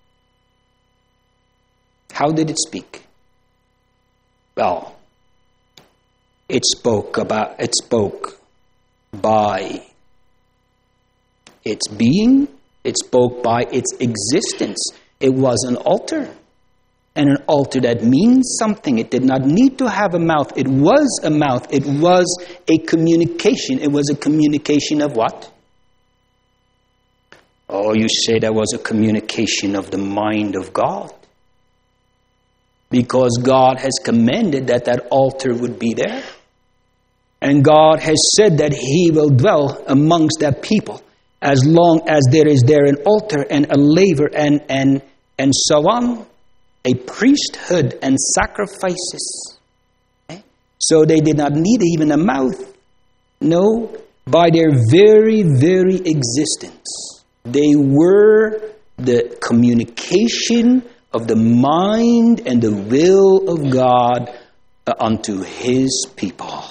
How did it speak? Well, it spoke by its being. It spoke by its existence. It was an altar. And an altar that means something. It did not need to have a mouth. It was a mouth. It was a communication. It was a communication of what? Oh, you say that was a communication of the mind of God. Because God has commanded that altar would be there. And God has said that he will dwell amongst that people as long as there is there an altar and a laver and so on. A priesthood and sacrifices. So they did not need even a mouth. No, by their very, very existence, they were the communication of the mind and the will of God unto his people.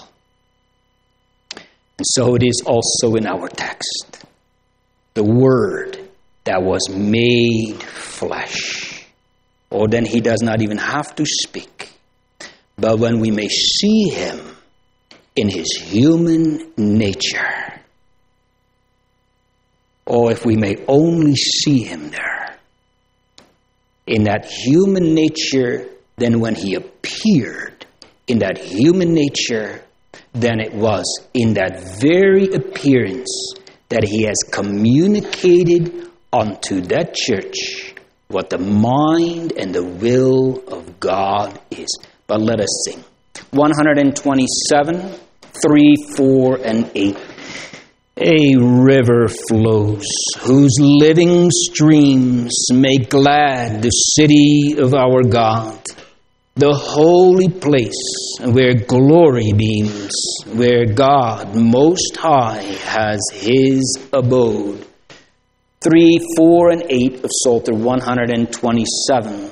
And so it is also in our text. The Word that was made flesh. Or then he does not even have to speak. But when we may see him in his human nature, or if we may only see him there, in that human nature, then when he appeared in that human nature, than it was in that very appearance that he has communicated unto that church what the mind and the will of God is. But let us sing. 127, 3, 4, and 8. A river flows, whose living streams make glad the city of our God, the holy place where glory beams, where God Most High has his abode. 3, 4, and 8 of Psalter 127.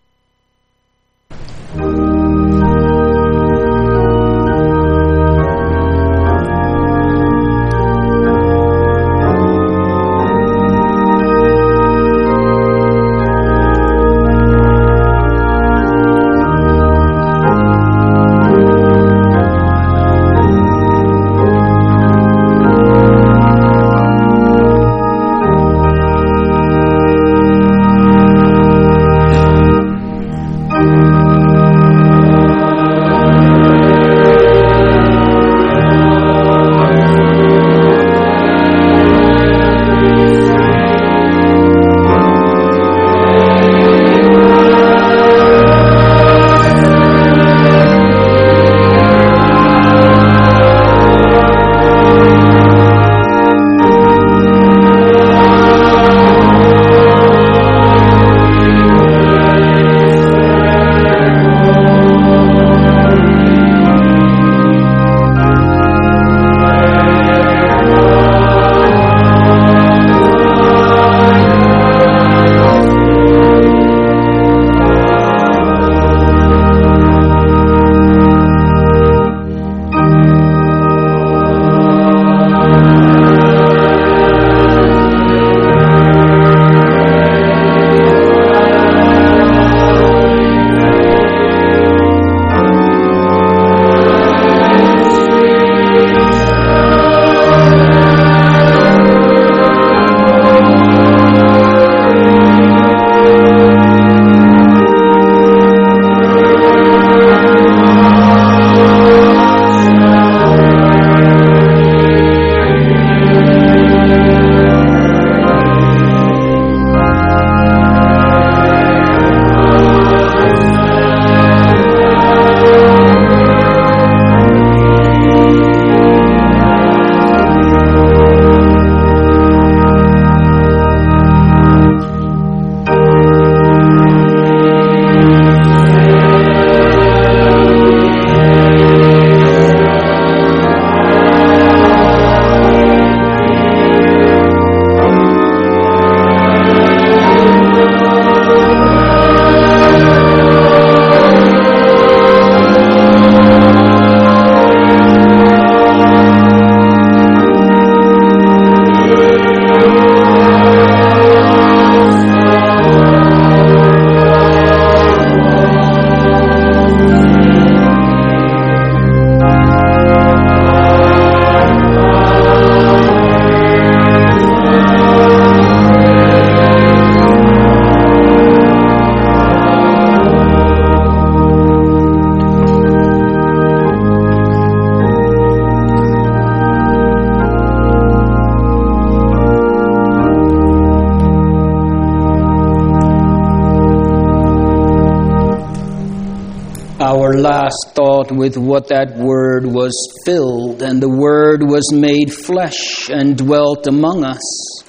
Our last thought with what that Word was filled, and the Word was made flesh and dwelt among us,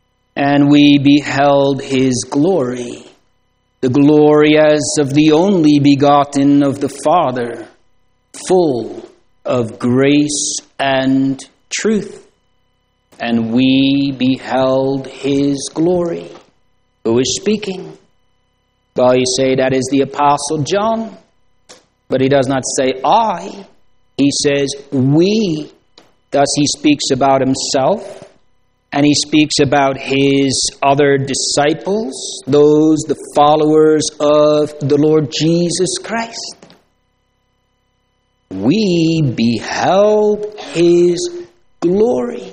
and we beheld His glory, the glory as of the only begotten of the Father, full of grace and truth. And we beheld His glory. Who is speaking? Well, you say that is the Apostle John. But he does not say I. He says we. Thus he speaks about himself. And he speaks about his other disciples, those, the followers of the Lord Jesus Christ. We beheld His glory.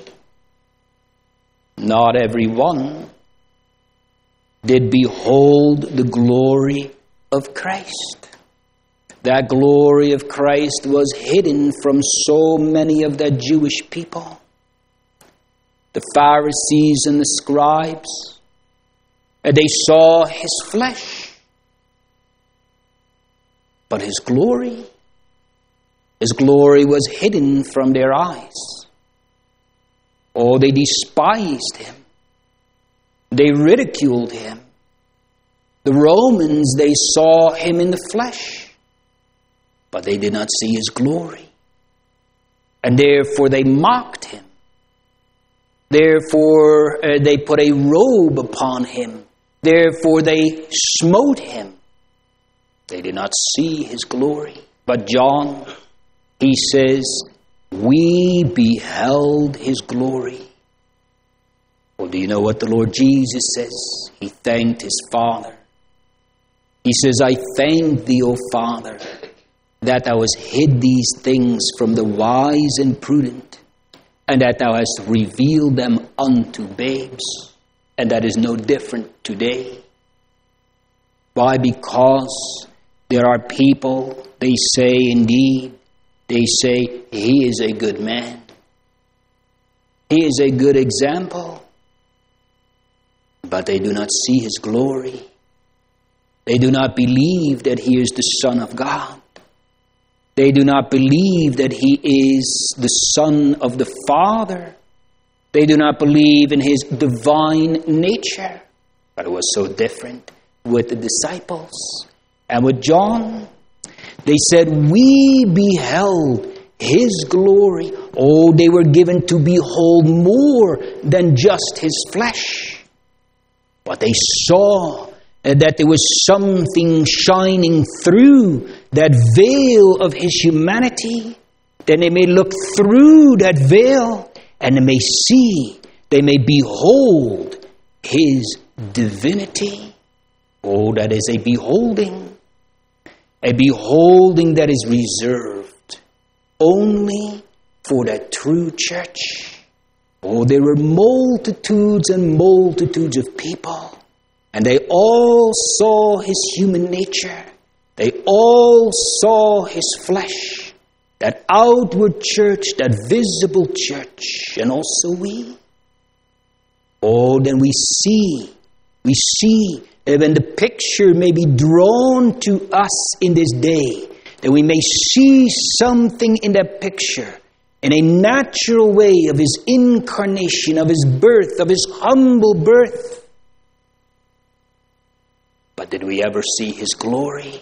Not everyone did behold the glory of Christ. That glory of Christ was hidden from so many of the Jewish people. The Pharisees and the scribes, they saw his flesh. But his glory was hidden from their eyes. Oh, they despised him. They ridiculed him. The Romans, they saw him in the flesh, but they did not see his glory. And therefore they mocked him. Therefore they put a robe upon him. Therefore they smote him. They did not see his glory. But John, he says, we beheld his glory. Well, do you know what the Lord Jesus says? He thanked his Father. He says, I thank thee, O Father, that thou hast hid these things from the wise and prudent, and that thou hast revealed them unto babes. And that is no different today. Why? Because there are people, they say indeed, they say, he is a good man. He is a good example. But they do not see his glory. They do not believe that he is the Son of God. They do not believe that he is the Son of the Father. They do not believe in his divine nature. But it was so different with the disciples. And with John, they said, we beheld his glory. Oh, they were given to behold more than just his flesh. But they saw that there was something shining through that veil of his humanity. Then they may look through that veil and they may see, they may behold his divinity. Oh, that is a beholding that is reserved only for that true church. Oh, there were multitudes and multitudes of people, and they all saw his human nature. They all saw his flesh, that outward church, that visible church, and also we. Oh, then we see, when the picture may be drawn to us in this day, that we may see something in that picture, in a natural way of his incarnation, of his birth, of his humble birth. But did we ever see his glory?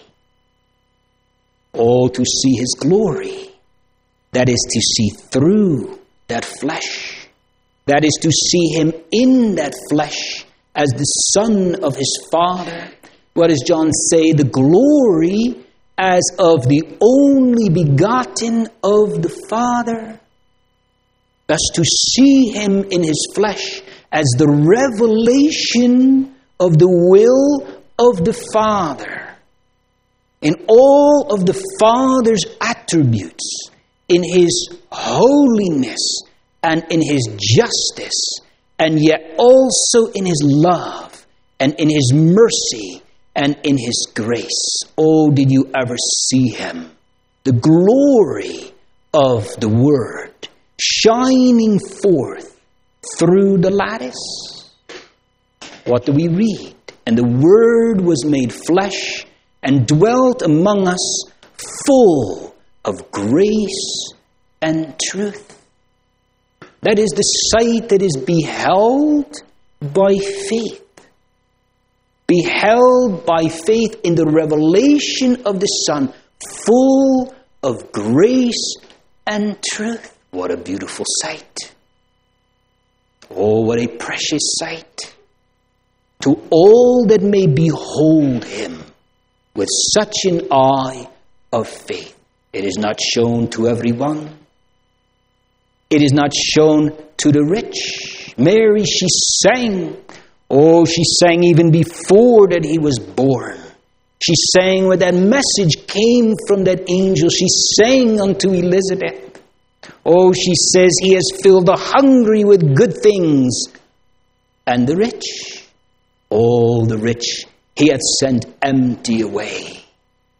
Oh, to see his glory, that is to see through that flesh. That is to see him in that flesh as the Son of his Father. What does John say? The glory as of the only begotten of the Father. Thus to see him in his flesh as the revelation of the will of the Father. In all of the Father's attributes, in his holiness and in his justice, and yet also in his love and in his mercy and in his grace. Oh, did you ever see him? The glory of the Word shining forth through the lattice. What do we read? And the Word was made flesh and dwelt among us, full of grace and truth. That is the sight that is beheld by faith. Beheld by faith in the revelation of the Son, full of grace and truth. What a beautiful sight. Oh, what a precious sight. To all that may behold him with such an eye of faith. It is not shown to everyone. It is not shown to the rich. Mary, she sang. Oh, she sang even before that he was born. She sang when that message came from that angel. She sang unto Elizabeth. Oh, she says, he has filled the hungry with good things. And the rich, all the rich, he hath sent empty away.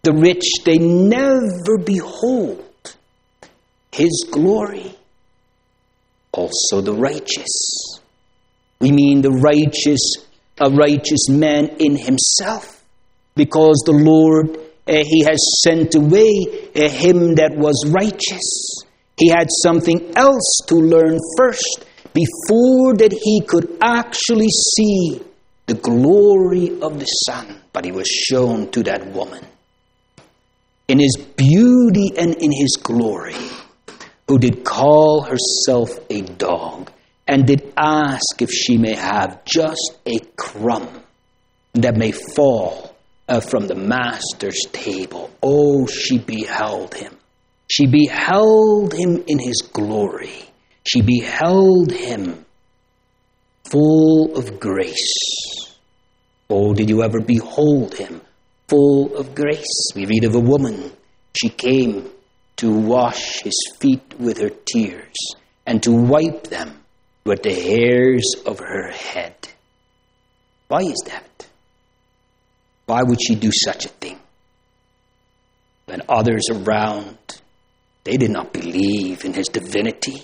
The rich, they never behold his glory. Also the righteous. We mean a righteous man in himself. Because the Lord, he has sent away him that was righteous. He had something else to learn first before that he could actually see the glory of the Son. But he was shown to that woman in his beauty and in his glory, who did call herself a dog and did ask if she may have just a crumb that may fall from the master's table. Oh, she beheld him. She beheld him in his glory. She beheld him full of grace. Oh, did you ever behold him full of grace? We read of a woman. She came to wash his feet with her tears and to wipe them with the hairs of her head. Why is that? Why would she do such a thing? When others around, they did not believe in his divinity.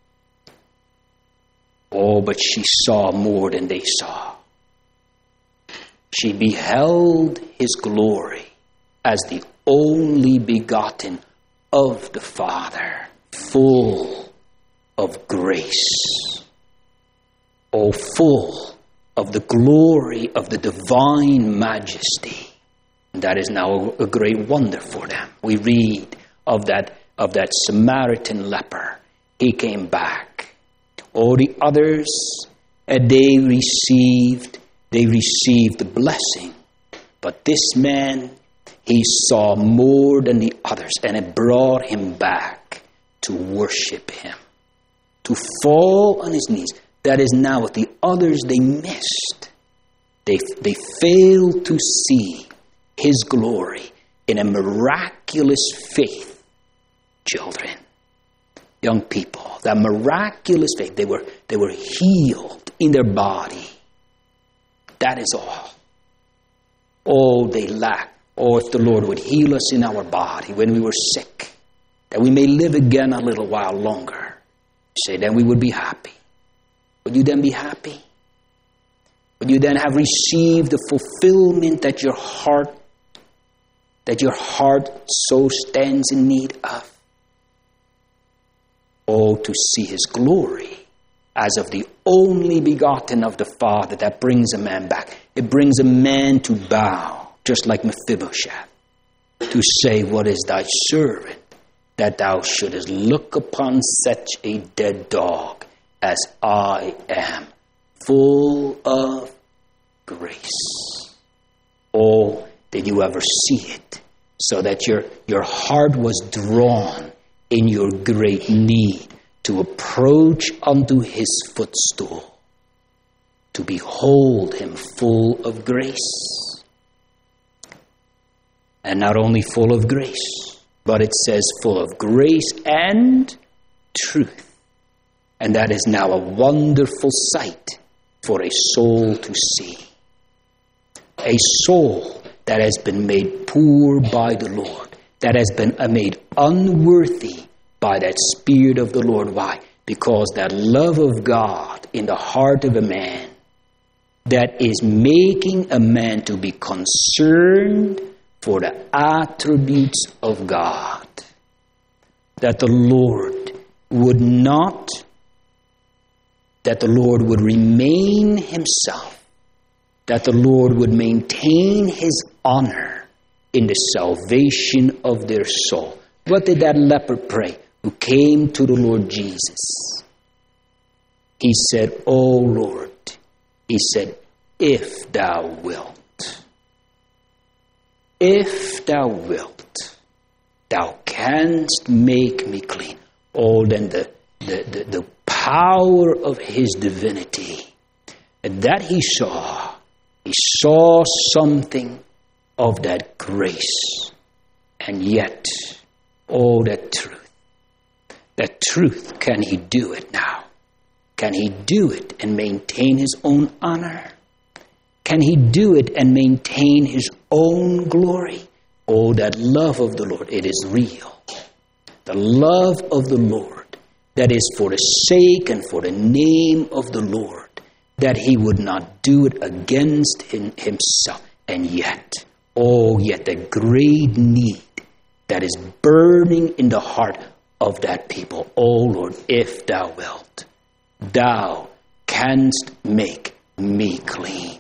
Oh, but she saw more than they saw. She beheld his glory as the only begotten of the Father, full of grace. Oh, full of the glory of the divine majesty. And that is now a great wonder for them. We read of that Samaritan leper. He came back. All the others, they received the blessing. But this man, he saw more than the others, and it brought him back to worship him, to fall on his knees. That is now what the others, they missed. They failed to see his glory in a miraculous faith. Children, young people, that miraculous faith, they were healed in their body. That is all. Oh, they lack. Oh, if the Lord would heal us in our body when we were sick, that we may live again a little while longer. Say, then we would be happy. Would you then be happy? Would you then have received the fulfillment that your heart so stands in need of? Oh, to see his glory as of the only begotten of the Father, that brings a man back. It brings a man to bow, just like Mephibosheth, to say, what is thy servant, that thou shouldest look upon such a dead dog as I am, full of grace. Oh, did you ever see it? So that your heart was drawn in your great need to approach unto his footstool, to behold him full of grace. And not only full of grace, but it says full of grace and truth. And that is now a wonderful sight for a soul to see. A soul that has been made poor by the Lord, that has been made unworthy by that Spirit of the Lord. Why? Because that love of God in the heart of a man, that is making a man to be concerned for the attributes of God. That the Lord would not, that the Lord would remain himself, that the Lord would maintain his honor in the salvation of their soul. What did that leper pray who came to the Lord Jesus? He said, "O Lord," he said, "if thou wilt, if thou wilt, thou canst make me clean." Oh, then the power of his divinity that he saw something of that grace. And yet, oh, that truth, can he do it now? Can he do it and maintain his own honor? Can he do it and maintain his own glory? Oh, that love of the Lord, it is real. The love of the Lord, that is for the sake and for the name of the Lord, that he would not do it against himself. And yet, yet the great need that is burning in the heart of that people. Oh Lord, if thou wilt, thou canst make me clean,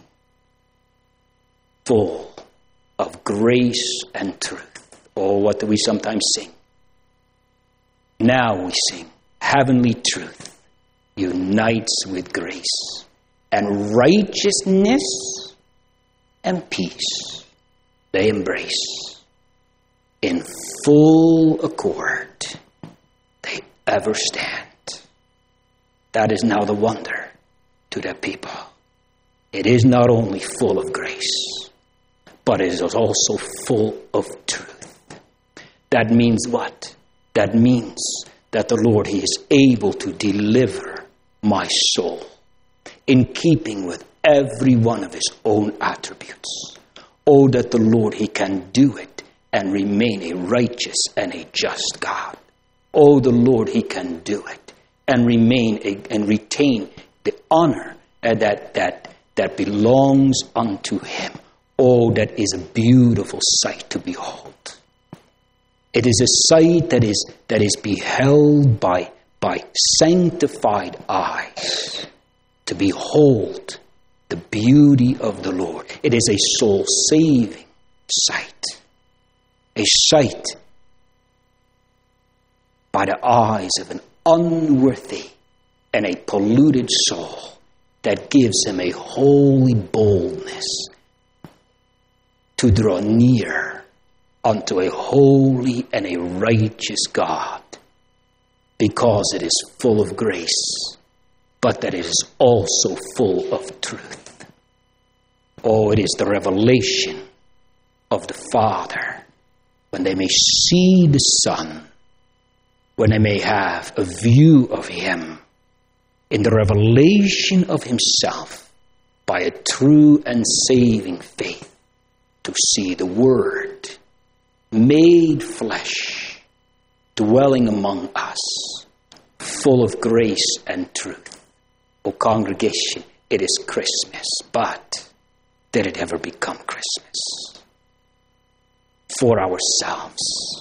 full of grace and truth. Oh, what do we sometimes sing? Now we sing, heavenly truth unites with grace, and righteousness and peace they embrace. In full accord they ever stand. That is now the wonder to the people. It is not only full of grace, but it is also full of truth. That means what? That means that the Lord, he is able to deliver my soul in keeping with every one of his own attributes. Oh, that the Lord, he can do it and remain a righteous and a just God. Oh, the Lord, he can do it and remain and retain the honor that belongs unto him. Oh, that is a beautiful sight to behold. It is a sight that is beheld by sanctified eyes, to behold the beauty of the Lord. It is a soul-saving sight, a sight by the eyes of an unworthy and a polluted soul that gives him a holy boldness to draw near unto a holy and a righteous God, because it is full of grace, but that it is also full of truth. Oh, it is the revelation of the Father, when they may see the Son, when they may have a view of him in the revelation of himself by a true and saving faith, to see the Word made flesh, dwelling among us, full of grace and truth. O congregation, it is Christmas, but did it ever become Christmas for ourselves?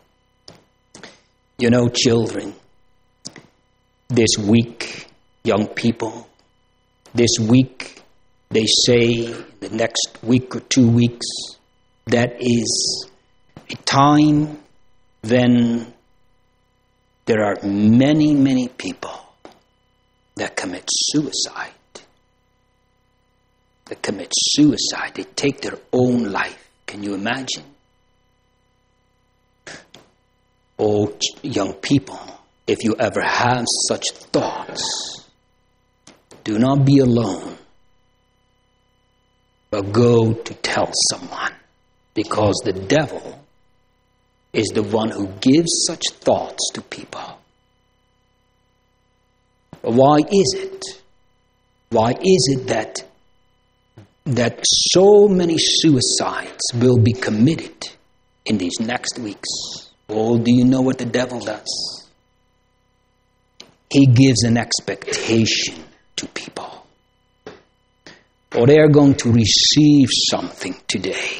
You know, children, this week, young people, this week, they say the next week or 2 weeks, that is a time when there are many, many people that commit suicide. That commit suicide. They take their own life. Can you imagine? Oh, young people, if you ever have such thoughts, do not be alone, but go to tell someone, because the devil is the one who gives such thoughts to people. Why is it? Why is it that so many suicides will be committed in these next weeks? Oh, do you know what the devil does? He gives an expectation to people. Or they are going to receive something today.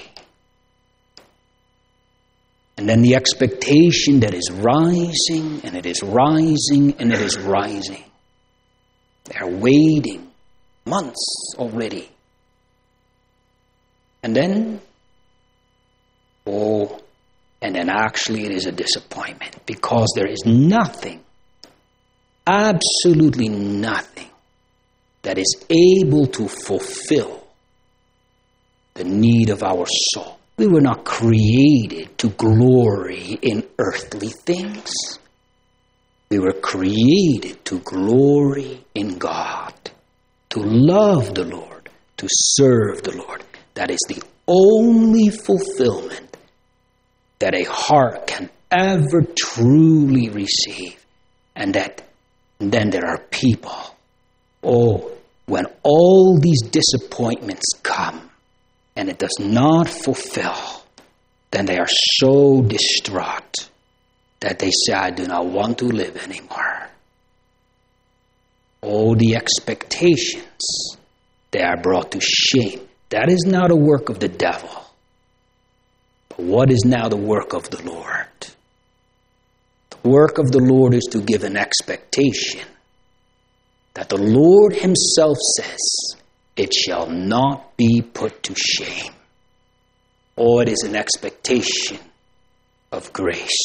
And then the expectation that is rising, and it is rising, and it is rising. They're waiting months already. And then, actually it is a disappointment, because there is nothing, absolutely nothing, that is able to fulfill the need of our soul. We were not created to glory in earthly things. We were created to glory in God, to love the Lord, to serve the Lord. That is the only fulfillment that a heart can ever truly receive. And then there are people, when all these disappointments come and it does not fulfill then they are so distraught that they say, I do not want to live anymore. All the expectations, they are brought to shame. That is not a work of the devil. But what is now the work of the Lord? The work of the Lord is to give an expectation that the Lord himself says, it shall not be put to shame. Or it is an expectation of grace.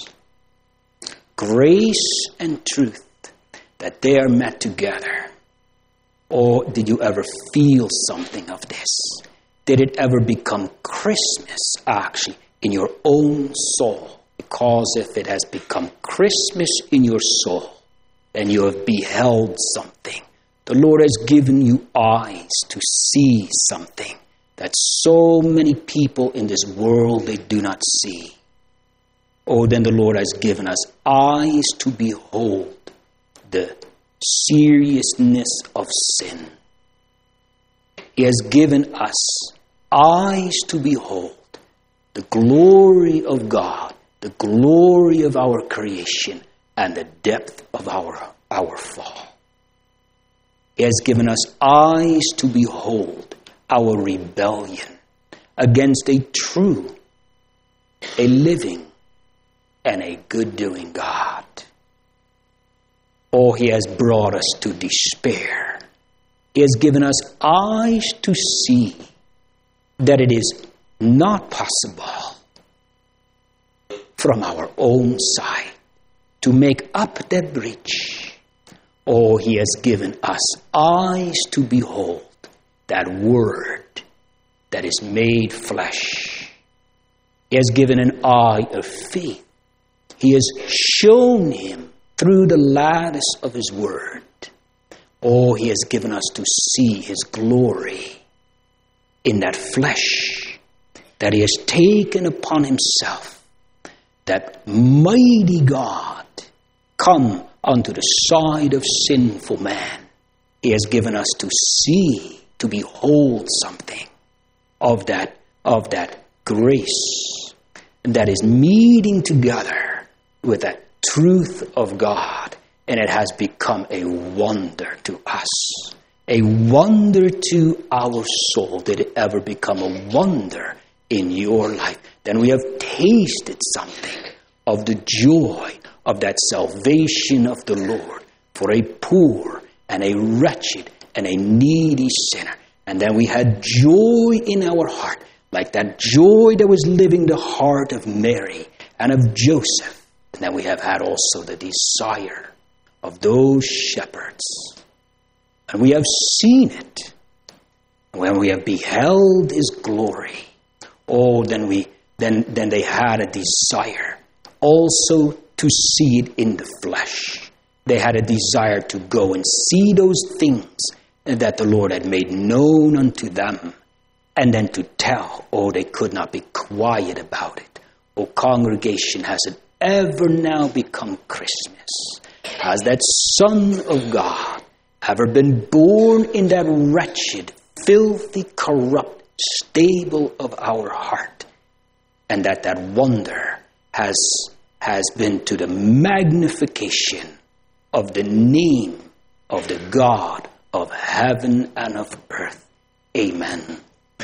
Grace and truth, that they are met together. Or did you ever feel something of this? Did it ever become Christmas, actually, in your own soul? Because if it has become Christmas in your soul, then you have beheld something. The Lord has given you eyes to see something that so many people in this world, they do not see. Oh, then the Lord has given us eyes to behold the seriousness of sin. He has given us eyes to behold the glory of God, the glory of our creation, and the depth of our fall. He has given us eyes to behold our rebellion against a true, a living, and a good-doing God. Or he has brought us to despair. He has given us eyes to see that it is not possible from our own side to make up that breach. Or he has given us eyes to behold that word that is made flesh. He has given an eye of faith. He has shown him through the lattice of his word. Oh, he has given us to see his glory in that flesh that he has taken upon himself, that mighty God come unto the side of sinful man. He has given us to see, to behold something of that grace that is meeting together with that truth of God, and it has become a wonder to us, a wonder to our soul. Did it ever become a wonder in your life? Then we have tasted something of the joy of that salvation of the Lord for a poor and a wretched and a needy sinner. And then we had joy in our heart, like that joy that was living the heart of Mary and of Joseph. And then we have had also the desire of those shepherds. And we have seen it. When we have beheld his glory, oh, then they had a desire also to see it in the flesh. They had a desire to go and see those things that the Lord had made known unto them, and then to tell. Oh, they could not be quiet about it. Oh, congregation, has it ever now become Christmas? Has that Son of God ever been born in that wretched, filthy, corrupt stable of our heart? And that wonder has been to the magnification of the name of the God of heaven and of earth. Amen.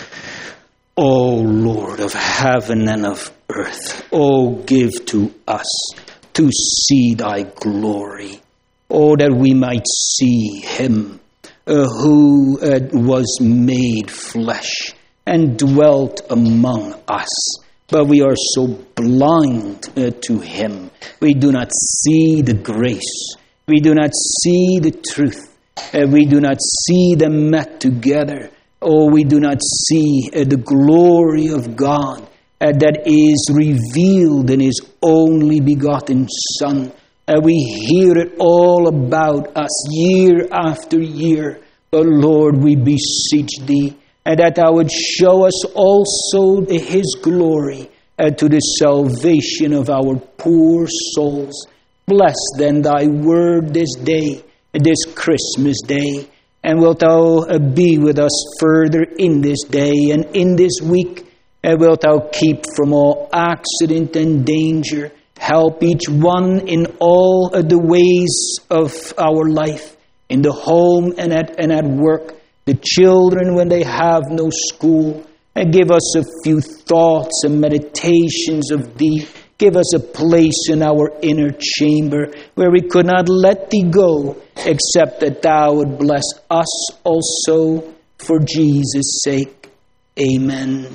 O Lord of heaven and of earth, oh, give to us to see thy glory. Oh, that we might see him who was made flesh and dwelt among us. But we are so blind to him. We do not see the grace. We do not see the truth. We do not see them met together. Oh, we do not see the glory of God that is revealed in his only begotten Son. We hear it all about us year after year. But Lord, we beseech thee that thou would show us also his glory to the salvation of our poor souls. Bless then thy word this day, this Christmas day, and wilt thou be with us further in this day and in this week, And wilt thou keep from all accident and danger. Help each one in all the ways of our life, in the home and at work, the children when they have no school. And give us a few thoughts and meditations of Thee. Give us a place in our inner chamber where we could not let Thee go, except that Thou would bless us also for Jesus' sake. Amen.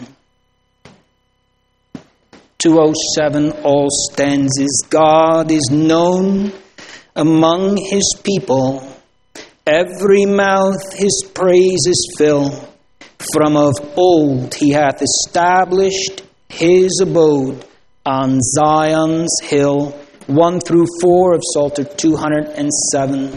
207, all stanzas. God is known among His people. Every mouth His praises fill. From of old He hath established His abode on Zion's hill. 1 through 4 of Psalter 207.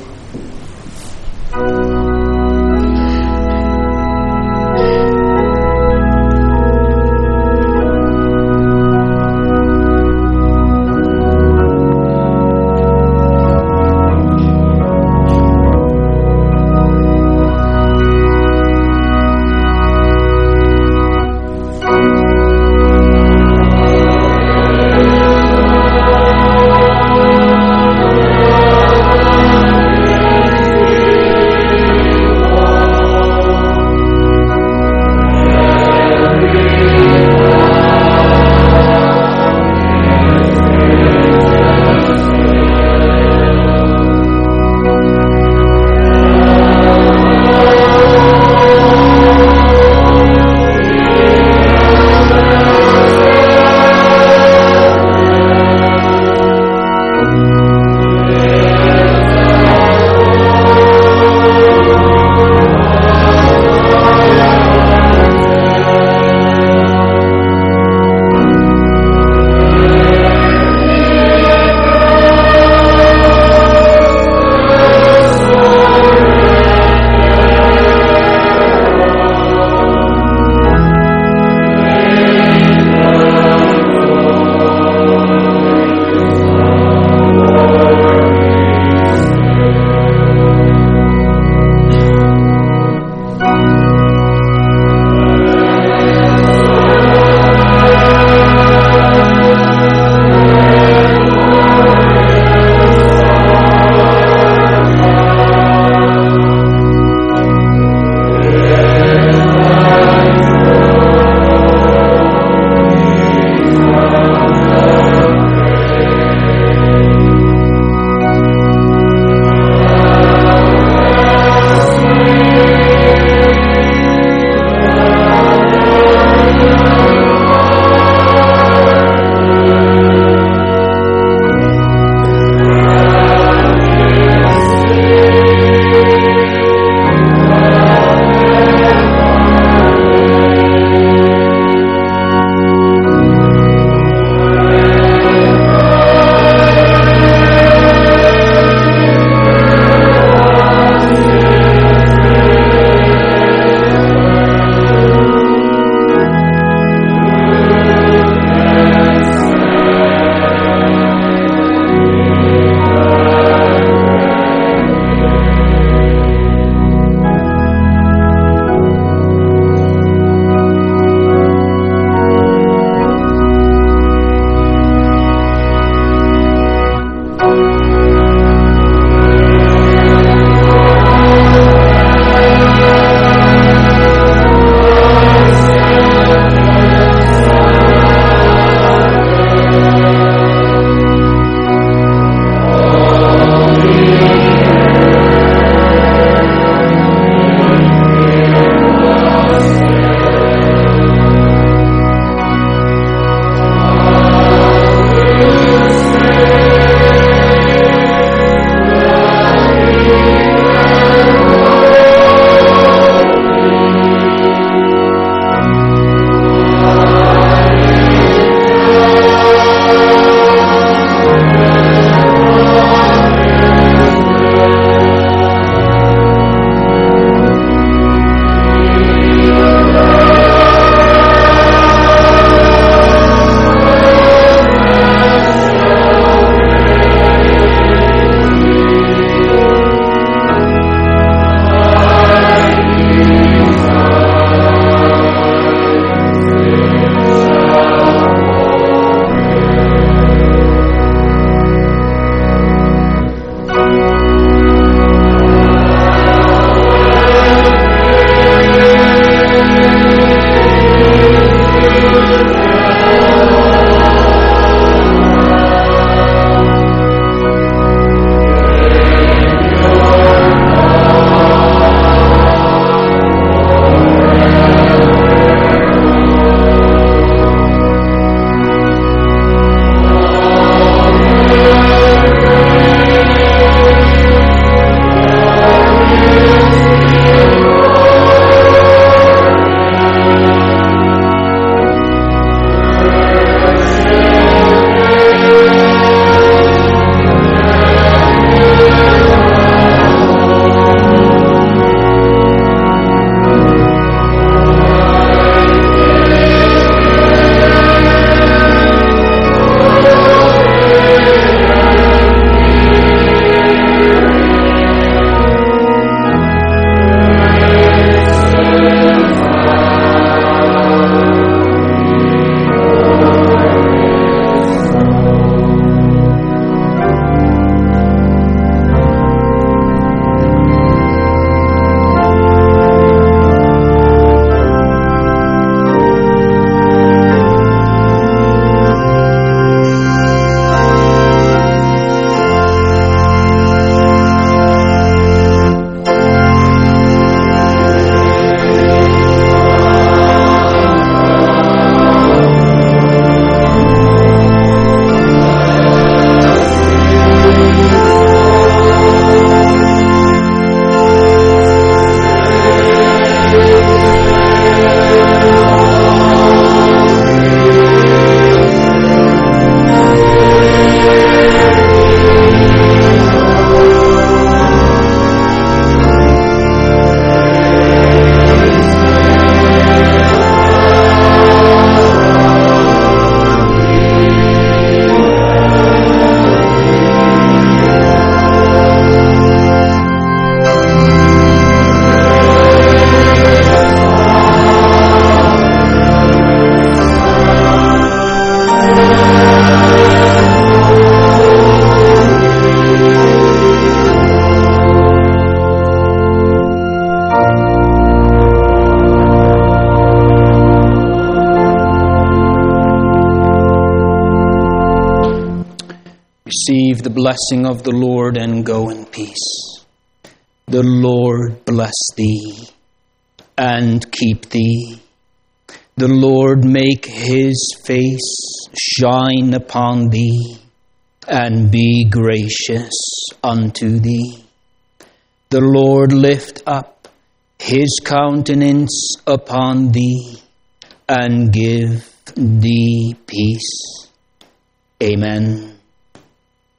Receive the blessing of the Lord and go in peace. The Lord bless thee and keep thee. The Lord make his face shine upon thee and be gracious unto thee. The Lord lift up his countenance upon thee and give thee peace. Amen.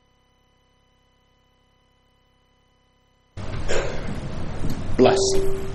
Bless you.